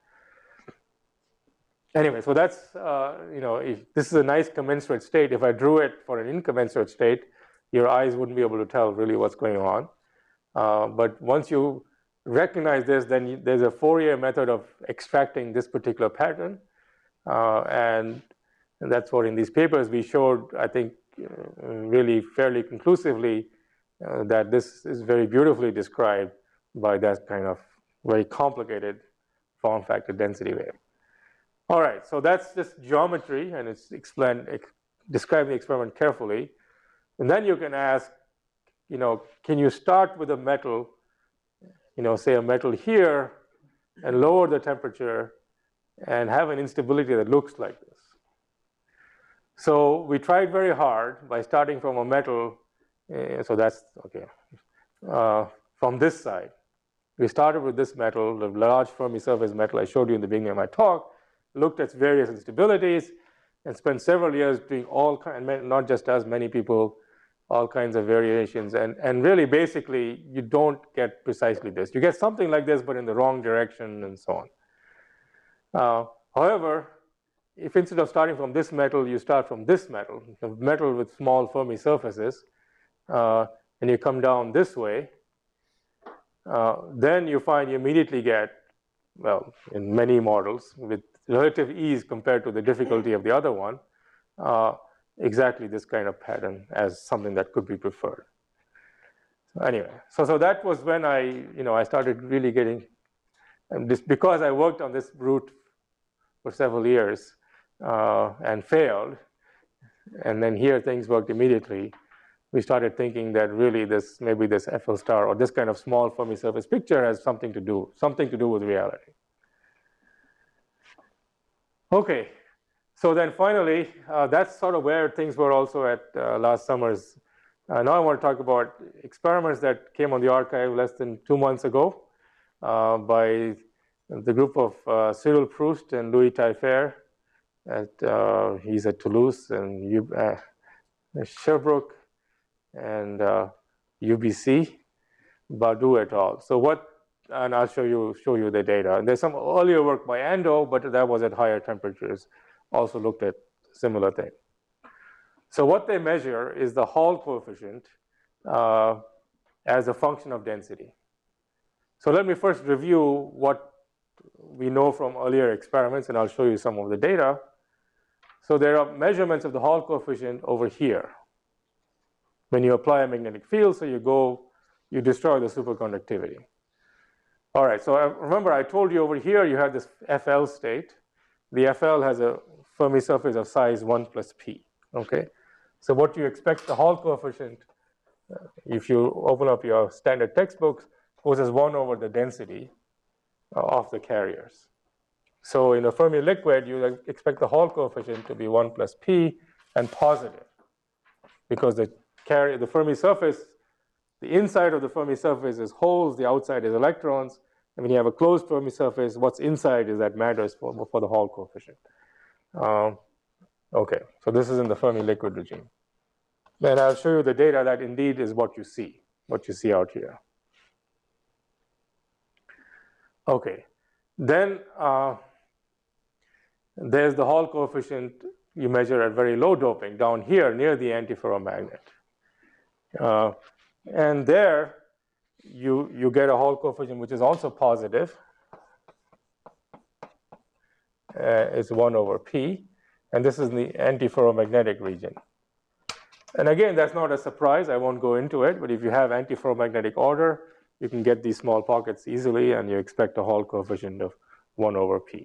Anyway, so that's, uh, you know, if this is a nice commensurate state. If I drew it for an incommensurate state, your eyes wouldn't be able to tell really what's going on. Uh, but once you recognize this, then you, there's a Fourier method of extracting this particular pattern. Uh, and, and that's what in these papers we showed, I think, uh, really fairly conclusively uh, that this is very beautifully described by that kind of very complicated form factor density wave. All right, so that's just geometry, and it's explained, ex describing the experiment carefully. And then you can ask, you know, can you start with a metal, you know, say a metal here, and lower the temperature and have an instability that looks like this? So we tried very hard by starting from a metal, uh, so that's, okay, uh, from this side. We started with this metal, the large Fermi surface metal I showed you in the beginning of my talk, looked at various instabilities, and spent several years doing all kinds, not just us, many people, all kinds of variations. And, and really, basically, you don't get precisely this. You get something like this, but in the wrong direction, and so on. Uh, however, if instead of starting from this metal, you start from this metal, the metal with small Fermi surfaces, uh, and you come down this way, uh, then you find you immediately get, well, in many models, with relative ease compared to the difficulty of the other one, uh, exactly this kind of pattern as something that could be preferred. So anyway, so, so that was when I, you know, I started really getting, and this, because I worked on this route for several years uh, and failed, and then here things worked immediately, we started thinking that really this, maybe this F L star or this kind of small Fermi surface picture has something to do, something to do with reality. Okay, so then finally, uh, that's sort of where things were also at uh, last summer's. Uh, now I want to talk about experiments that came on the archive less than two months ago uh, by the group of uh, Cyril Proust and Louis Taillefer. At, uh, he's at Toulouse, and U uh, Sherbrooke and uh, U B C, Badu et al. So what, and I'll show you, show you the data. And there's some earlier work by Ando, but that was at higher temperatures, also looked at similar thing. So what they measure is the Hall coefficient uh, as a function of density. So let me first review what we know from earlier experiments, and I'll show you some of the data. So there are measurements of the Hall coefficient over here. When you apply a magnetic field, so you go, you destroy the superconductivity. All right, so remember I told you over here you have this F L state. The F L has a Fermi surface of size one plus p, okay? So what you expect the Hall coefficient if you open up your standard textbooks, goes as one over the density of the carriers. So in a Fermi liquid, you expect the Hall coefficient to be one plus p and positive, because the carrier, the Fermi surface, the inside of the Fermi surface is holes, the outside is electrons. And when you have a closed Fermi surface, what's inside is that matters for, for the Hall coefficient. Um, okay, so this is in the Fermi liquid regime. Then I'll show you the data that indeed is what you see, what you see out here. Okay, then uh, there's the Hall coefficient you measure at very low doping down here near the antiferromagnet. Uh, and there you, you get a Hall coefficient which is also positive. Uh, it's one over p, and this is the antiferromagnetic region. And again, that's not a surprise. I won't go into it, but if you have antiferromagnetic order, you can get these small pockets easily, and you expect a Hall coefficient of one over p.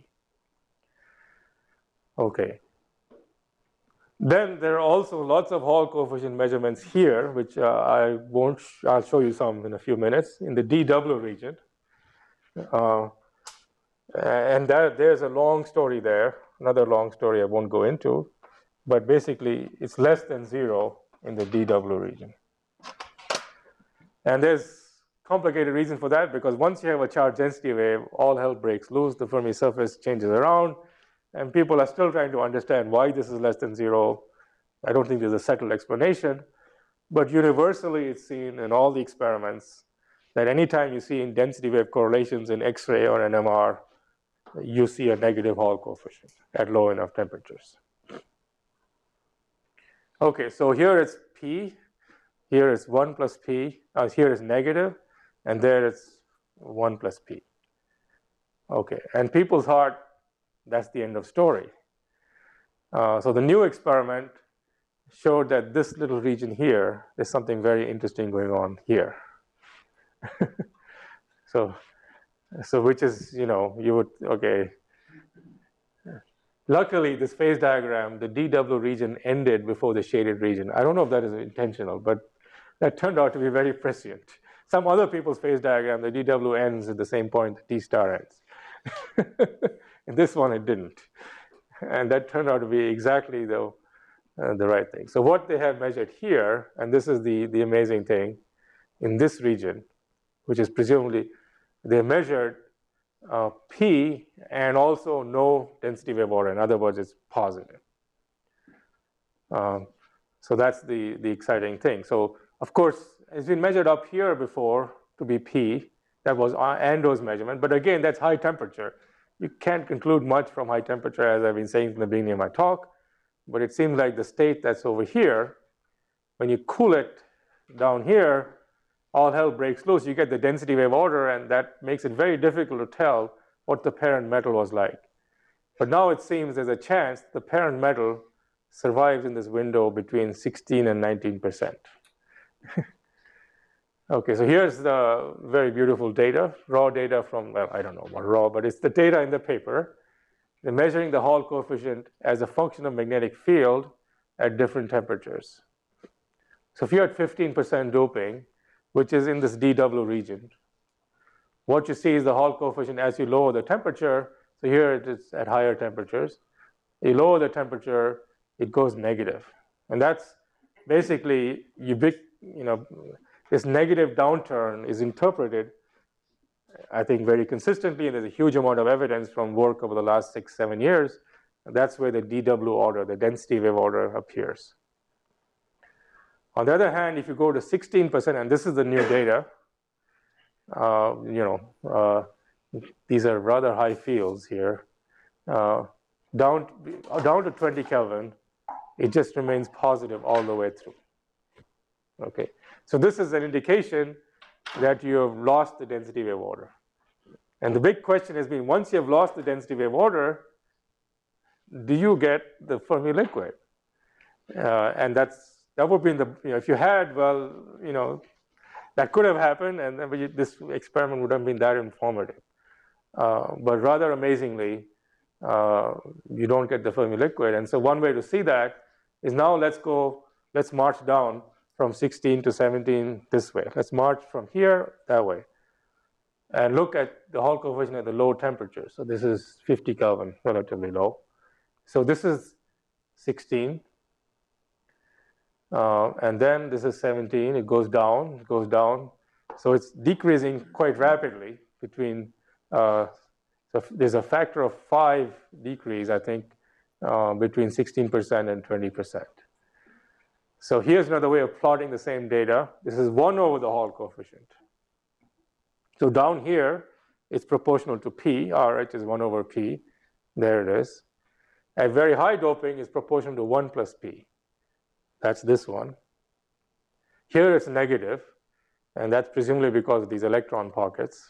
Okay. Then there are also lots of Hall coefficient measurements here, which uh, I won't, sh I'll show you some in a few minutes, in the D W region. Uh, and that, there's a long story there, another long story I won't go into, but basically it's less than zero in the D W region. And there's complicated reason for that, because once you have a charge density wave, all hell breaks loose, the Fermi surface changes around, and people are still trying to understand why this is less than zero. I don't think there's a settled explanation, but universally it's seen in all the experiments that anytime you see in density wave correlations in X-ray or N M R, you see a negative Hall coefficient at low enough temperatures. Okay, so here it's p, here it's one plus p, uh, here is negative, and there it's one plus p. Okay, and people thought that's the end of story. Uh, so the new experiment showed that this little region here, there's something very interesting going on here. so, so which is, you know, you would, okay. Luckily, this phase diagram, the D W region ended before the shaded region. I don't know if that is intentional, but that turned out to be very prescient. Some other people's phase diagram, the D W ends at the same point the T star ends. In this one, it didn't. And that turned out to be exactly the, uh, the right thing. So what they have measured here, and this is the, the amazing thing, in this region, which is presumably, they measured uh, P and also no density wave order. In other words, it's positive. Um, so that's the, the exciting thing. So of course, it's been measured up here before to be P. That was Ando's measurement. But again, that's high temperature. You can't conclude much from high temperature, as I've been saying from the beginning of my talk. But it seems like the state that's over here, when you cool it down here, all hell breaks loose. You get the density wave order, and that makes it very difficult to tell what the parent metal was like. But now it seems there's a chance the parent metal survives in this window between sixteen and nineteen percent. Okay, so here's the very beautiful data, raw data from, well, I don't know what raw, but it's the data in the paper. They're measuring the Hall coefficient as a function of magnetic field at different temperatures. So if you're at fifteen percent doping, which is in this D W region, what you see is the Hall coefficient as you lower the temperature. So here it is at higher temperatures. You lower the temperature, it goes negative. And that's basically, you, you know, this negative downturn is interpreted, I think, very consistently, and there's a huge amount of evidence from work over the last six, seven years. And that's where the D W order, the density wave order, appears. On the other hand, if you go to sixteen percent, and this is the new data, uh, you know, uh, these are rather high fields here, uh, down, down to twenty Kelvin, it just remains positive all the way through. Okay. So this is an indication that you have lost the density wave order. And the big question has been, once you have lost the density wave order, do you get the Fermi liquid? Uh, and that's, that would be in the, you know, if you had, well, you know, that could have happened, and then this experiment would have been that informative. Uh, but rather amazingly, uh, you don't get the Fermi liquid. And so one way to see that is now let's go, let's march down from sixteen to seventeen this way. Let's march from here that way. And look at the Hall coefficient at the low temperature. So this is fifty Kelvin, relatively low. So this is sixteen. Uh, and then this is seventeen. It goes down, it goes down. So it's decreasing quite rapidly between, uh, so there's a factor of five decrease, I think, uh, between sixteen percent and twenty percent. So here's another way of plotting the same data. This is one over the Hall coefficient. So down here, it's proportional to P. R H is one over P. There it is. At very high doping, it's proportional to one plus P. That's this one. Here it's negative, and that's presumably because of these electron pockets.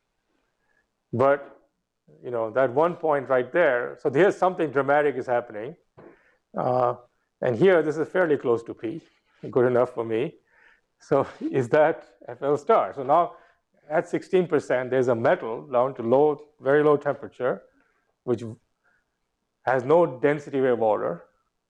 But, you know, that one point right there, so here's something dramatic is happening. Uh, and here, this is fairly close to P, good enough for me. So is that F L star? So now, at sixteen percent, there's a metal down to low, very low temperature, which has no density wave order.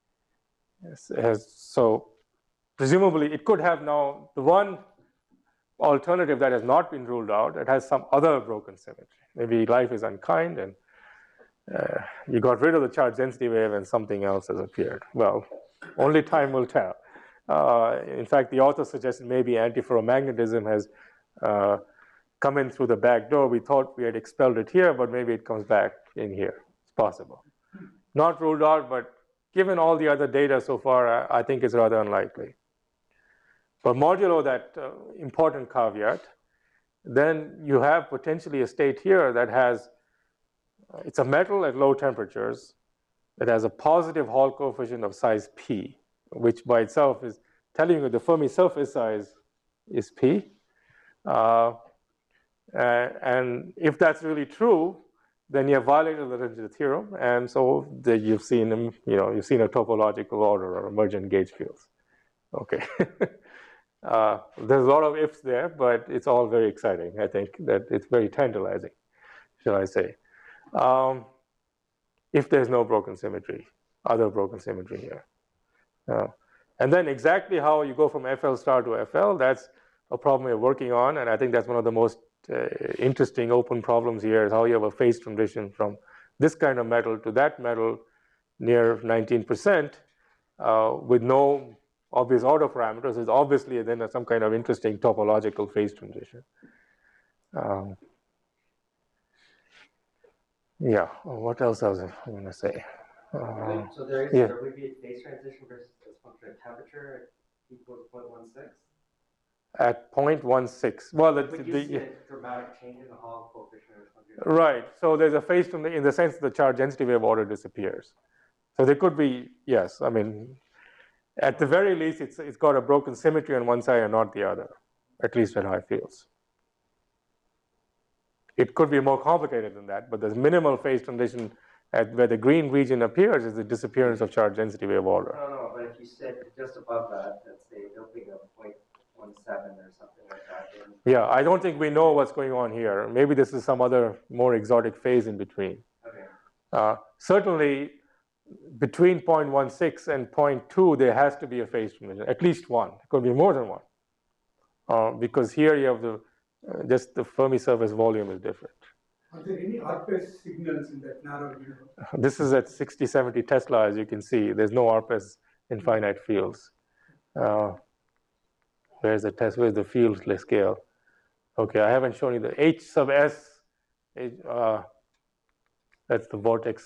It has, so presumably, it could have now the one alternative that has not been ruled out. It has some other broken symmetry. Maybe life is unkind, and uh, you got rid of the charge density wave, and something else has appeared. Well, only time will tell. Uh, in fact, the author suggested maybe antiferromagnetism has uh, come in through the back door. We thought we had expelled it here, but maybe it comes back in here. It's possible. Not ruled out, but given all the other data so far, I, I think it's rather unlikely. But modulo that uh, important caveat, then you have potentially a state here that has, uh, it's a metal at low temperatures. It has a positive Hall coefficient of size P, which by itself is telling you the Fermi surface size is P. Uh, and if that's really true, then you have violated the Lagrange theorem, and so the, you've seen, you know, you've seen a topological order or emergent gauge fields. Okay. uh, there's a lot of ifs there, but it's all very exciting. I think that it's very tantalizing, shall I say. Um, if there's no broken symmetry, other broken symmetry here. Uh, and then exactly how you go from F L star to F L, that's a problem we're working on, and I think that's one of the most uh, interesting open problems here is how you have a phase transition from this kind of metal to that metal near nineteen percent uh, with no obvious order parameters. It's obviously then some kind of interesting topological phase transition. Um, yeah, what else was I going to say? Uh, so there is yeah. there would be a phase transition versus this function of temperature equal to zero point one six? At zero point one six. Well, the, but you the, see a dramatic change in the Hall coefficient or something. Right. So there's a phase from the, in the sense that the charge density wave order disappears. So there could be, yes, I mean, at the very least, it's, it's got a broken symmetry on one side and not the other, at least at high fields. It could be more complicated than that, but the minimal phase transition at where the green region appears is the disappearance of charge density wave order. No, no, but if you said just above that, let's say doping of zero point one seven or something like that. Then yeah, I don't think we know what's going on here. Maybe this is some other more exotic phase in between. okay. Uh, certainly, between zero point one six and zero point two, there has to be a phase transition, at least one. It could be more than one. Uh, because here you have the, uh, just the Fermi surface volume is different. Are there any R P S signals in that narrow universe? This is at sixty, seventy Tesla, as you can see. There's no R P S in finite fields. Uh, where's the test? Where's the field scale? Okay, I haven't shown you the H sub S. Uh, that's the vortex.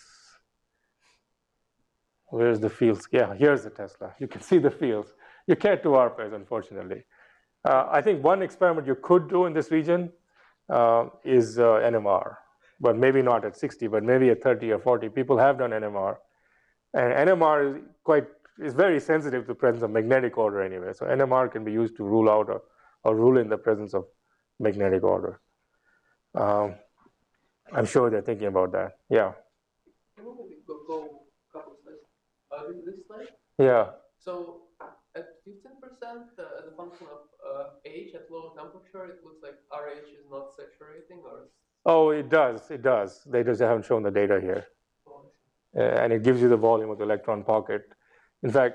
Where's the fields? Yeah, here's the Tesla. You can see the fields. You can't do R P S, unfortunately. Uh, I think one experiment you could do in this region uh, is uh, N M R, but maybe not at sixty, but maybe at thirty or forty. People have done N M R, and N M R is quite is very sensitive to the presence of magnetic order anyway. So N M R can be used to rule out or, or rule in the presence of magnetic order. Um, I'm sure they're thinking about that. Yeah. Can we go, go a couple of slides? Uh, this, this slide. Yeah. So at fifteen percent, uh, as a function of uh, H at low temperature, it looks like R H is not saturating, or. Oh, it does. It does. They just haven't shown the data here, uh, and it gives you the volume of the electron pocket. In fact,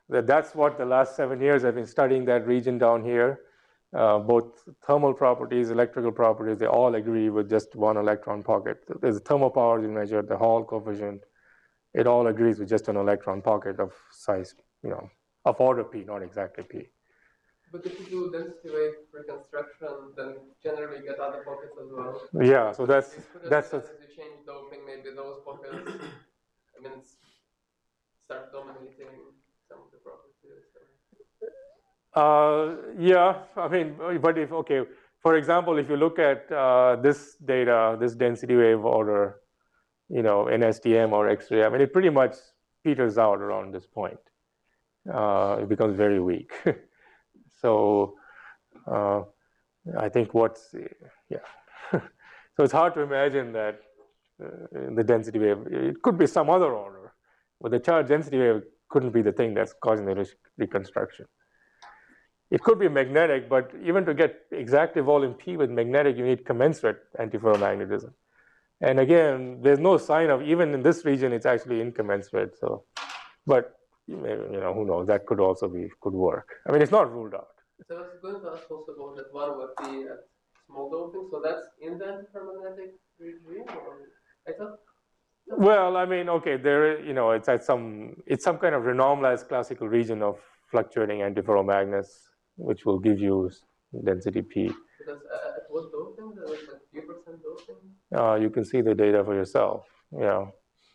that that's what the last seven years I've been studying that region down here. Uh, both thermal properties, electrical properties, they all agree with just one electron pocket. There's a thermal power you measure, the Hall coefficient. It all agrees with just an electron pocket of size, you know, of order P, not exactly P. But if you do density wave reconstruction, then you generally get other pockets as well. Yeah, so that's that's a, as you change doping, maybe those pockets, I mean, it's start dominating some of the properties. So. Uh, yeah, I mean, but if, okay, for example, if you look at uh, this data, this density wave order, you know, in S T M or X-ray, I mean, it pretty much peters out around this point. Uh, it becomes very weak. So uh, I think what's, yeah. So it's hard to imagine that uh, the density wave, it could be some other order, but the charge density wave couldn't be the thing that's causing the reconstruction. It could be magnetic, but even to get exactly volume P with magnetic, you need commensurate antiferromagnetism. And again, there's no sign of, even in this region, it's actually incommensurate. So, but you know, who knows? That could also be, could work. I mean, it's not ruled out. So I was going to ask also about that one with the uh, small doping. So that's in the antiferromagnetic regime, or I thought. Well, I mean, okay, there, you know, it's at some, it's some kind of renormalized classical region of fluctuating antiferromagnets, which will give you density P. Because uh, at what doping? There was like few percent doping? Uh, you can see the data for yourself. Yeah.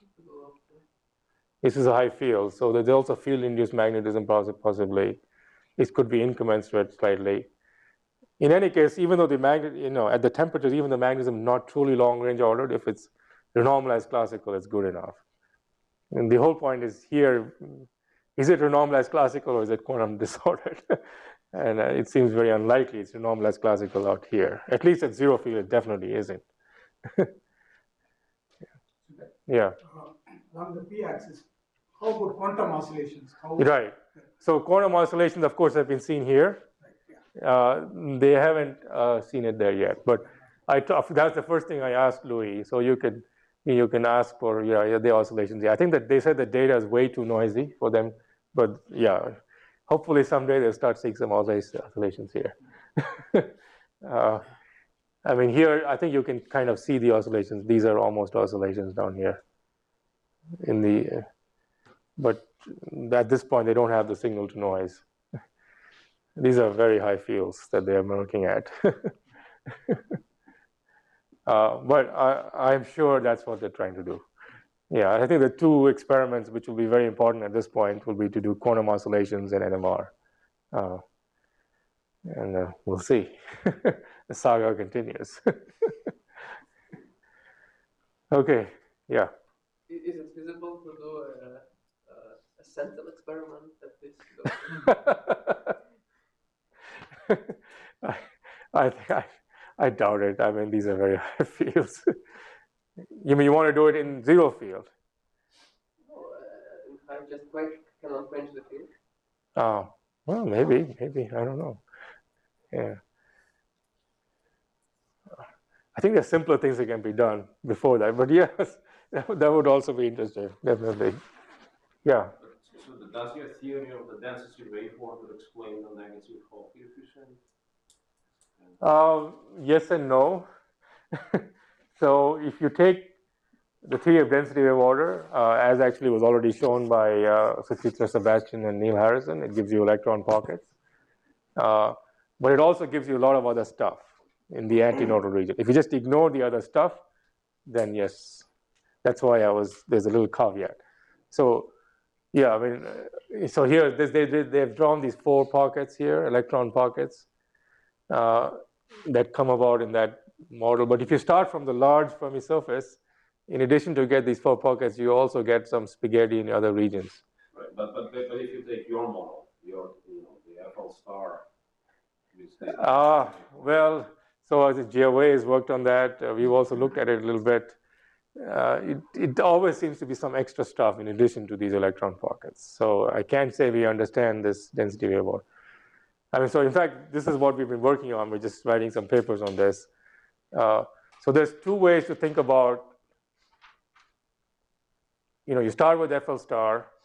This is a high field, so there's also field-induced magnetism possibly. This could be incommensurate slightly. In any case, even though the magnet, you know, at the temperatures, even the magnetism not truly long-range ordered, if it's renormalized classical, it's good enough. And the whole point is here, is it renormalized classical or is it quantum disordered? And uh, it seems very unlikely it's renormalized classical out here. At least at zero field, it definitely isn't. Yeah. Uh, along the p-axis, how about quantum oscillations? How Right. So quantum oscillations, of course, have been seen here. Uh, they haven't uh, seen it there yet. But I that's the first thing I asked Louis. So you could you can ask for yeah, the oscillations. Yeah, I think that they said the data is way too noisy for them. But yeah. Hopefully someday they'll start seeing some oscillations here. uh, I mean, here, I think you can kind of see the oscillations. These are almost oscillations down here. In the, uh, but at this point, they don't have the signal to noise. These are very high fields that they are looking at. uh, but I, I'm sure that's what they're trying to do. Yeah, I think the two experiments which will be very important at this point will be to do quantum oscillations and N M R. Uh, and uh, we'll see. The saga continues. Okay, yeah. Is it feasible to do a, a, a central experiment at this? I, I, I, I doubt it. I mean, these are very high fields. You mean you want to do it in zero field? No, uh, I just quite cannot quench the field. Oh, well, maybe, maybe, I don't know. Yeah. I think there's simpler things that can be done before that, but yes, that would also be interesting, definitely. Yeah. So does your theory of the density wave order explain the negative Hall coefficient? Uh, yes and no. So if you take the theory of density wave order, uh, as actually was already shown by uh, Suchitra Sebastian and Neil Harrison, it gives you electron pockets. Uh, but it also gives you a lot of other stuff in the antinodal region. If you just ignore the other stuff, then yes. That's why I was, there's a little caveat. So yeah, I mean, uh, so here this, they, they, they've drawn these four pockets here, electron pockets, uh, that come about in that model. But if you start from the large Fermi surface, in addition to get these four pockets, you also get some spaghetti in the other regions. Right, but, but, but if you take your model, your, you know, the F L star. Ah, uh, well, so as Giawei has worked on that, uh, we've also looked at it a little bit. Uh, it, it always seems to be some extra stuff in addition to these electron pockets. So I can't say we understand this density wave order. I mean, so in fact, this is what we've been working on. We're just writing some papers on this. Uh, so there's two ways to think about, you know, you start with F L star,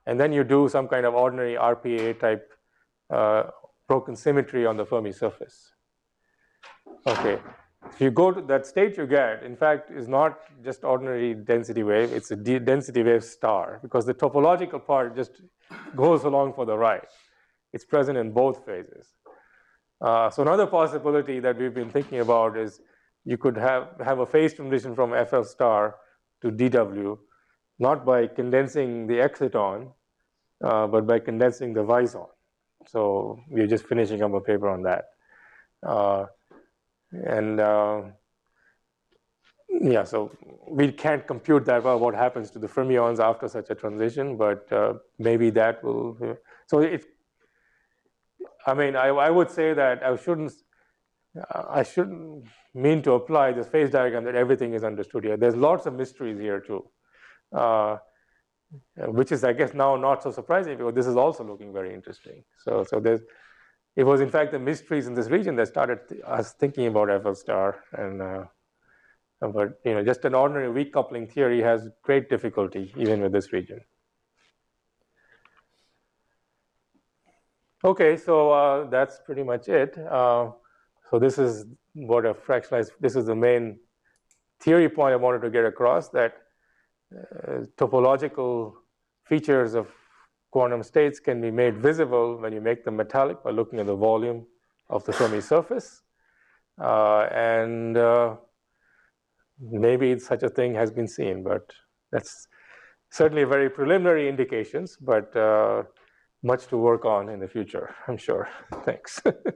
and then you do some kind of ordinary R P A type uh, broken symmetry on the Fermi surface. Okay, if you go to that state you get, in fact, is not just ordinary density wave, it's a d density wave star, because the topological part just goes along for the ride. It's present in both phases. Uh, so another possibility that we've been thinking about is you could have, have a phase transition from F L star to D W, not by condensing the exciton, uh, but by condensing the Vison. So we're just finishing up a paper on that. Uh, and uh, yeah, so we can't compute that well what happens to the fermions after such a transition, but uh, maybe that will. So it, I mean, I, I would say that I shouldn't, uh, I shouldn't mean to apply this phase diagram that everything is understood here. There's lots of mysteries here too, uh, which is, I guess, now not so surprising because this is also looking very interesting. So, so there's, it was in fact the mysteries in this region that started us thinking about F L star, and uh, but you know, just an ordinary weak coupling theory has great difficulty even with this region. Okay, so uh, that's pretty much it. Uh, so this is what a fractionalized, this is the main theory point I wanted to get across, that uh, topological features of quantum states can be made visible when you make them metallic by looking at the volume of the Fermi surface. Uh, and uh, maybe such a thing has been seen, but that's certainly very preliminary indications, but uh, much to work on in the future, I'm sure. Thanks.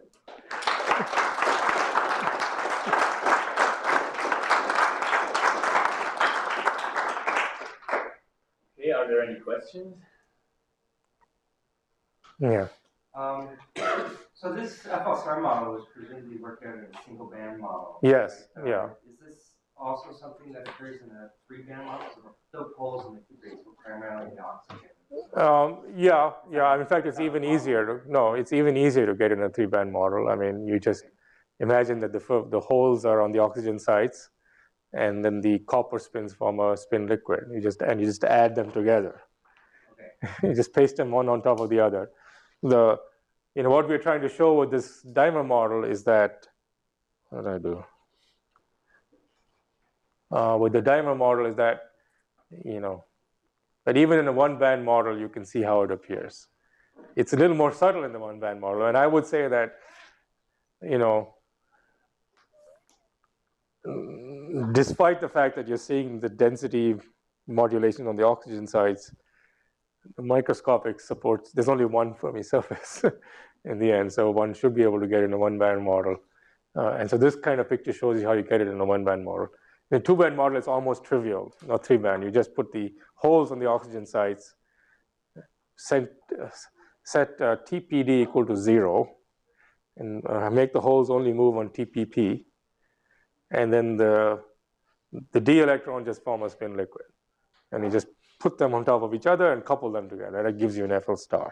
Okay, are there any questions? Yeah. Um, so this F L star model was presumably worked out in a single band model. Yes, right? yeah. Uh, Is this also something that occurs in a three band model? So the filled holes in the cuprates were primarily the oxygen. Um, yeah, yeah. In fact, it's even easier. To, no, it's even easier to get in a three-band model. I mean, you just imagine that the the holes are on the oxygen sites, and then the copper spins form a spin liquid. You just and you just add them together. Okay. You just paste them one on top of the other. The you know what we're trying to show with this dimer model is that what did I do? Uh, with the dimer model is that you know. But even in a one-band model, you can see how it appears. It's a little more subtle in the one-band model. And I would say that, you know, despite the fact that you're seeing the density modulation on the oxygen sides, the microscopic supports, there's only one Fermi surface in the end. So one should be able to get in a one-band model. Uh, and so this kind of picture shows you how you get it in a one-band model. In a two-band model, it's almost trivial, not three-band. You just put the holes on the oxygen sites, set, uh, set uh, T P D equal to zero, and uh, make the holes only move on T P P, and then the, the d electron just form a spin liquid. And you just put them on top of each other and couple them together. That gives you an F L star.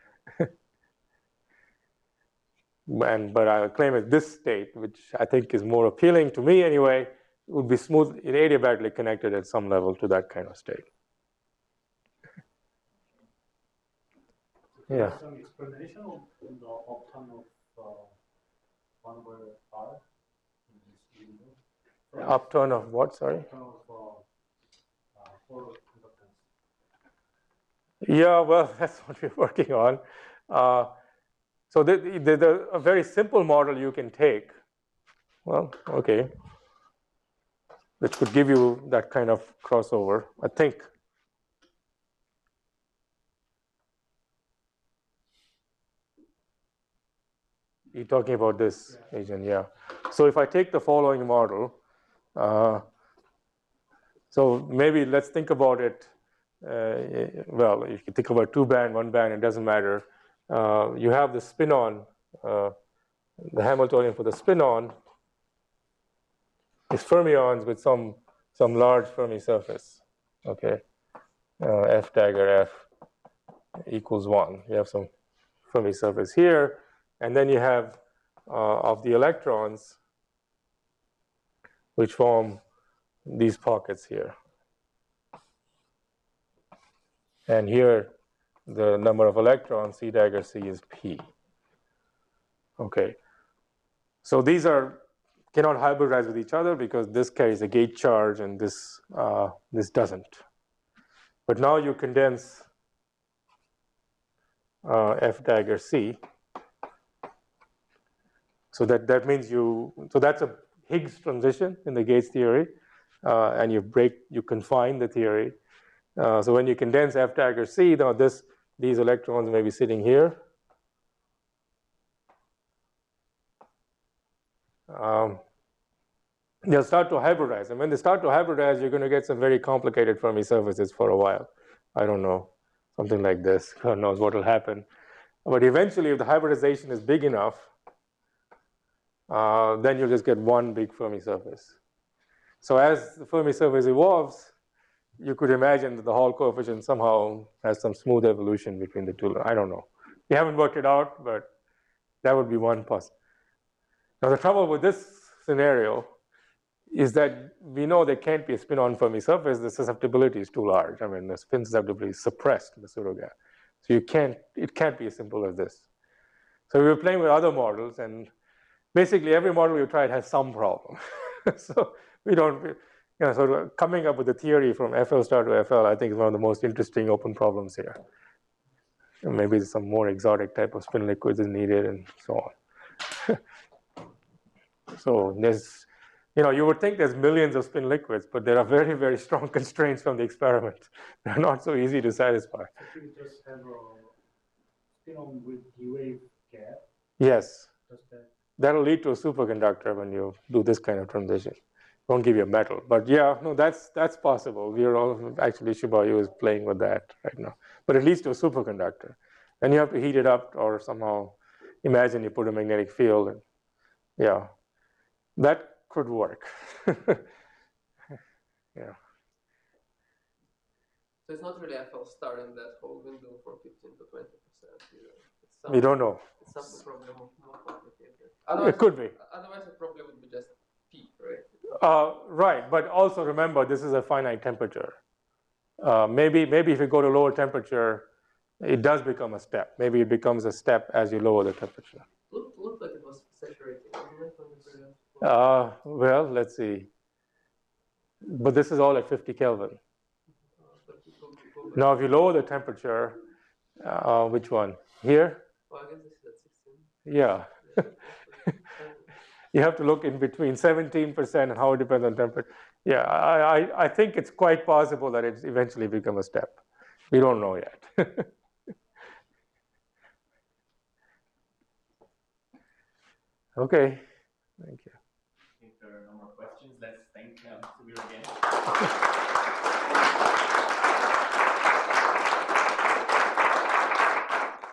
and, but I claim at this state, which I think is more appealing to me anyway, would be smooth, adiabatically connected at some level to that kind of state. Yeah. Some explanation of the upturn of uh, one over R in this window. Upturn of what? Sorry. Upturn of uh, uh, hole conductance. Yeah, well, that's what we're working on. Uh, so the, the, the, a very simple model you can take. Well, okay. Which could give you that kind of crossover, I think. You're talking about this yeah. agent, yeah. So if I take the following model, uh, so maybe let's think about it. Uh, well, if you think about two band, one band, it doesn't matter. Uh, you have the spin-on, uh, the Hamiltonian for the spin-on is fermions with some some large Fermi surface. Okay, uh, F dagger F equals one. You have some Fermi surface here, and then you have uh, of the electrons, which form these pockets here. And here the number of electrons, C dagger C is P. Okay. So these are cannot hybridize with each other because this carries a gate charge and this uh, this doesn't. But now you condense uh, F dagger C. So that, that means you, so that's a Higgs transition in the gates theory, uh, and you break, you confine the theory. Uh, so when you condense F dagger C, now this, these electrons may be sitting here. Um, they'll start to hybridize. And when they start to hybridize, you're going to get some very complicated Fermi surfaces for a while. I don't know, something like this. God knows what will happen. But eventually, if the hybridization is big enough, uh, then you'll just get one big Fermi surface. So as the Fermi surface evolves, you could imagine that the Hall coefficient somehow has some smooth evolution between the two. I don't know. We haven't worked it out, but that would be one possibility. Now, the trouble with this scenario is that we know there can't be a spin-on Fermi surface. The susceptibility is too large. I mean, the spin susceptibility is suppressed in the pseudogap. So you can't, it can't be as simple as this. So we were playing with other models, and basically every model we've tried has some problem. So we don't, you know, so coming up with a theory from F L star to F L, I think is one of the most interesting open problems here. And maybe some more exotic type of spin liquids is needed and so on. So there's, you know, you would think there's millions of spin liquids, but there are very, very strong constraints from the experiment. They're not so easy to satisfy. If you just have a spin-on with D-wave gap, Yes. does that That'll lead to a superconductor when you do this kind of transition. Won't give you a metal. But yeah, no, that's that's possible. We are all, actually, Shibayu is playing with that right now. But it leads to a superconductor. Then you have to heat it up or somehow imagine you put a magnetic field. And yeah, that could work. Yeah. So it's not really F L star in that whole window from fifteen to twenty percent. Some, We don't know. It's something probably more, more complicated. It Otherwise, could be. Otherwise, it probably would be just P, right? Uh, right, but also remember this is a finite temperature. Uh, maybe, maybe if you go to lower temperature, it does become a step. Maybe it becomes a step as you lower the temperature. Looked, looked like it was saturating, wasn't it? When the previous Uh, well, let's see. But this is all at fifty Kelvin. but people, people, Now, if you lower the temperature, uh, which one? Here? well, I guess this is at sixteen. Yeah. You have to look in between seventeen percent and how it depends on temperature. Yeah, I, I, I think it's quite possible that it eventually becomes a step. We don't know yet. Okay, thank you. If there are no more questions, let's thank um, Subir again.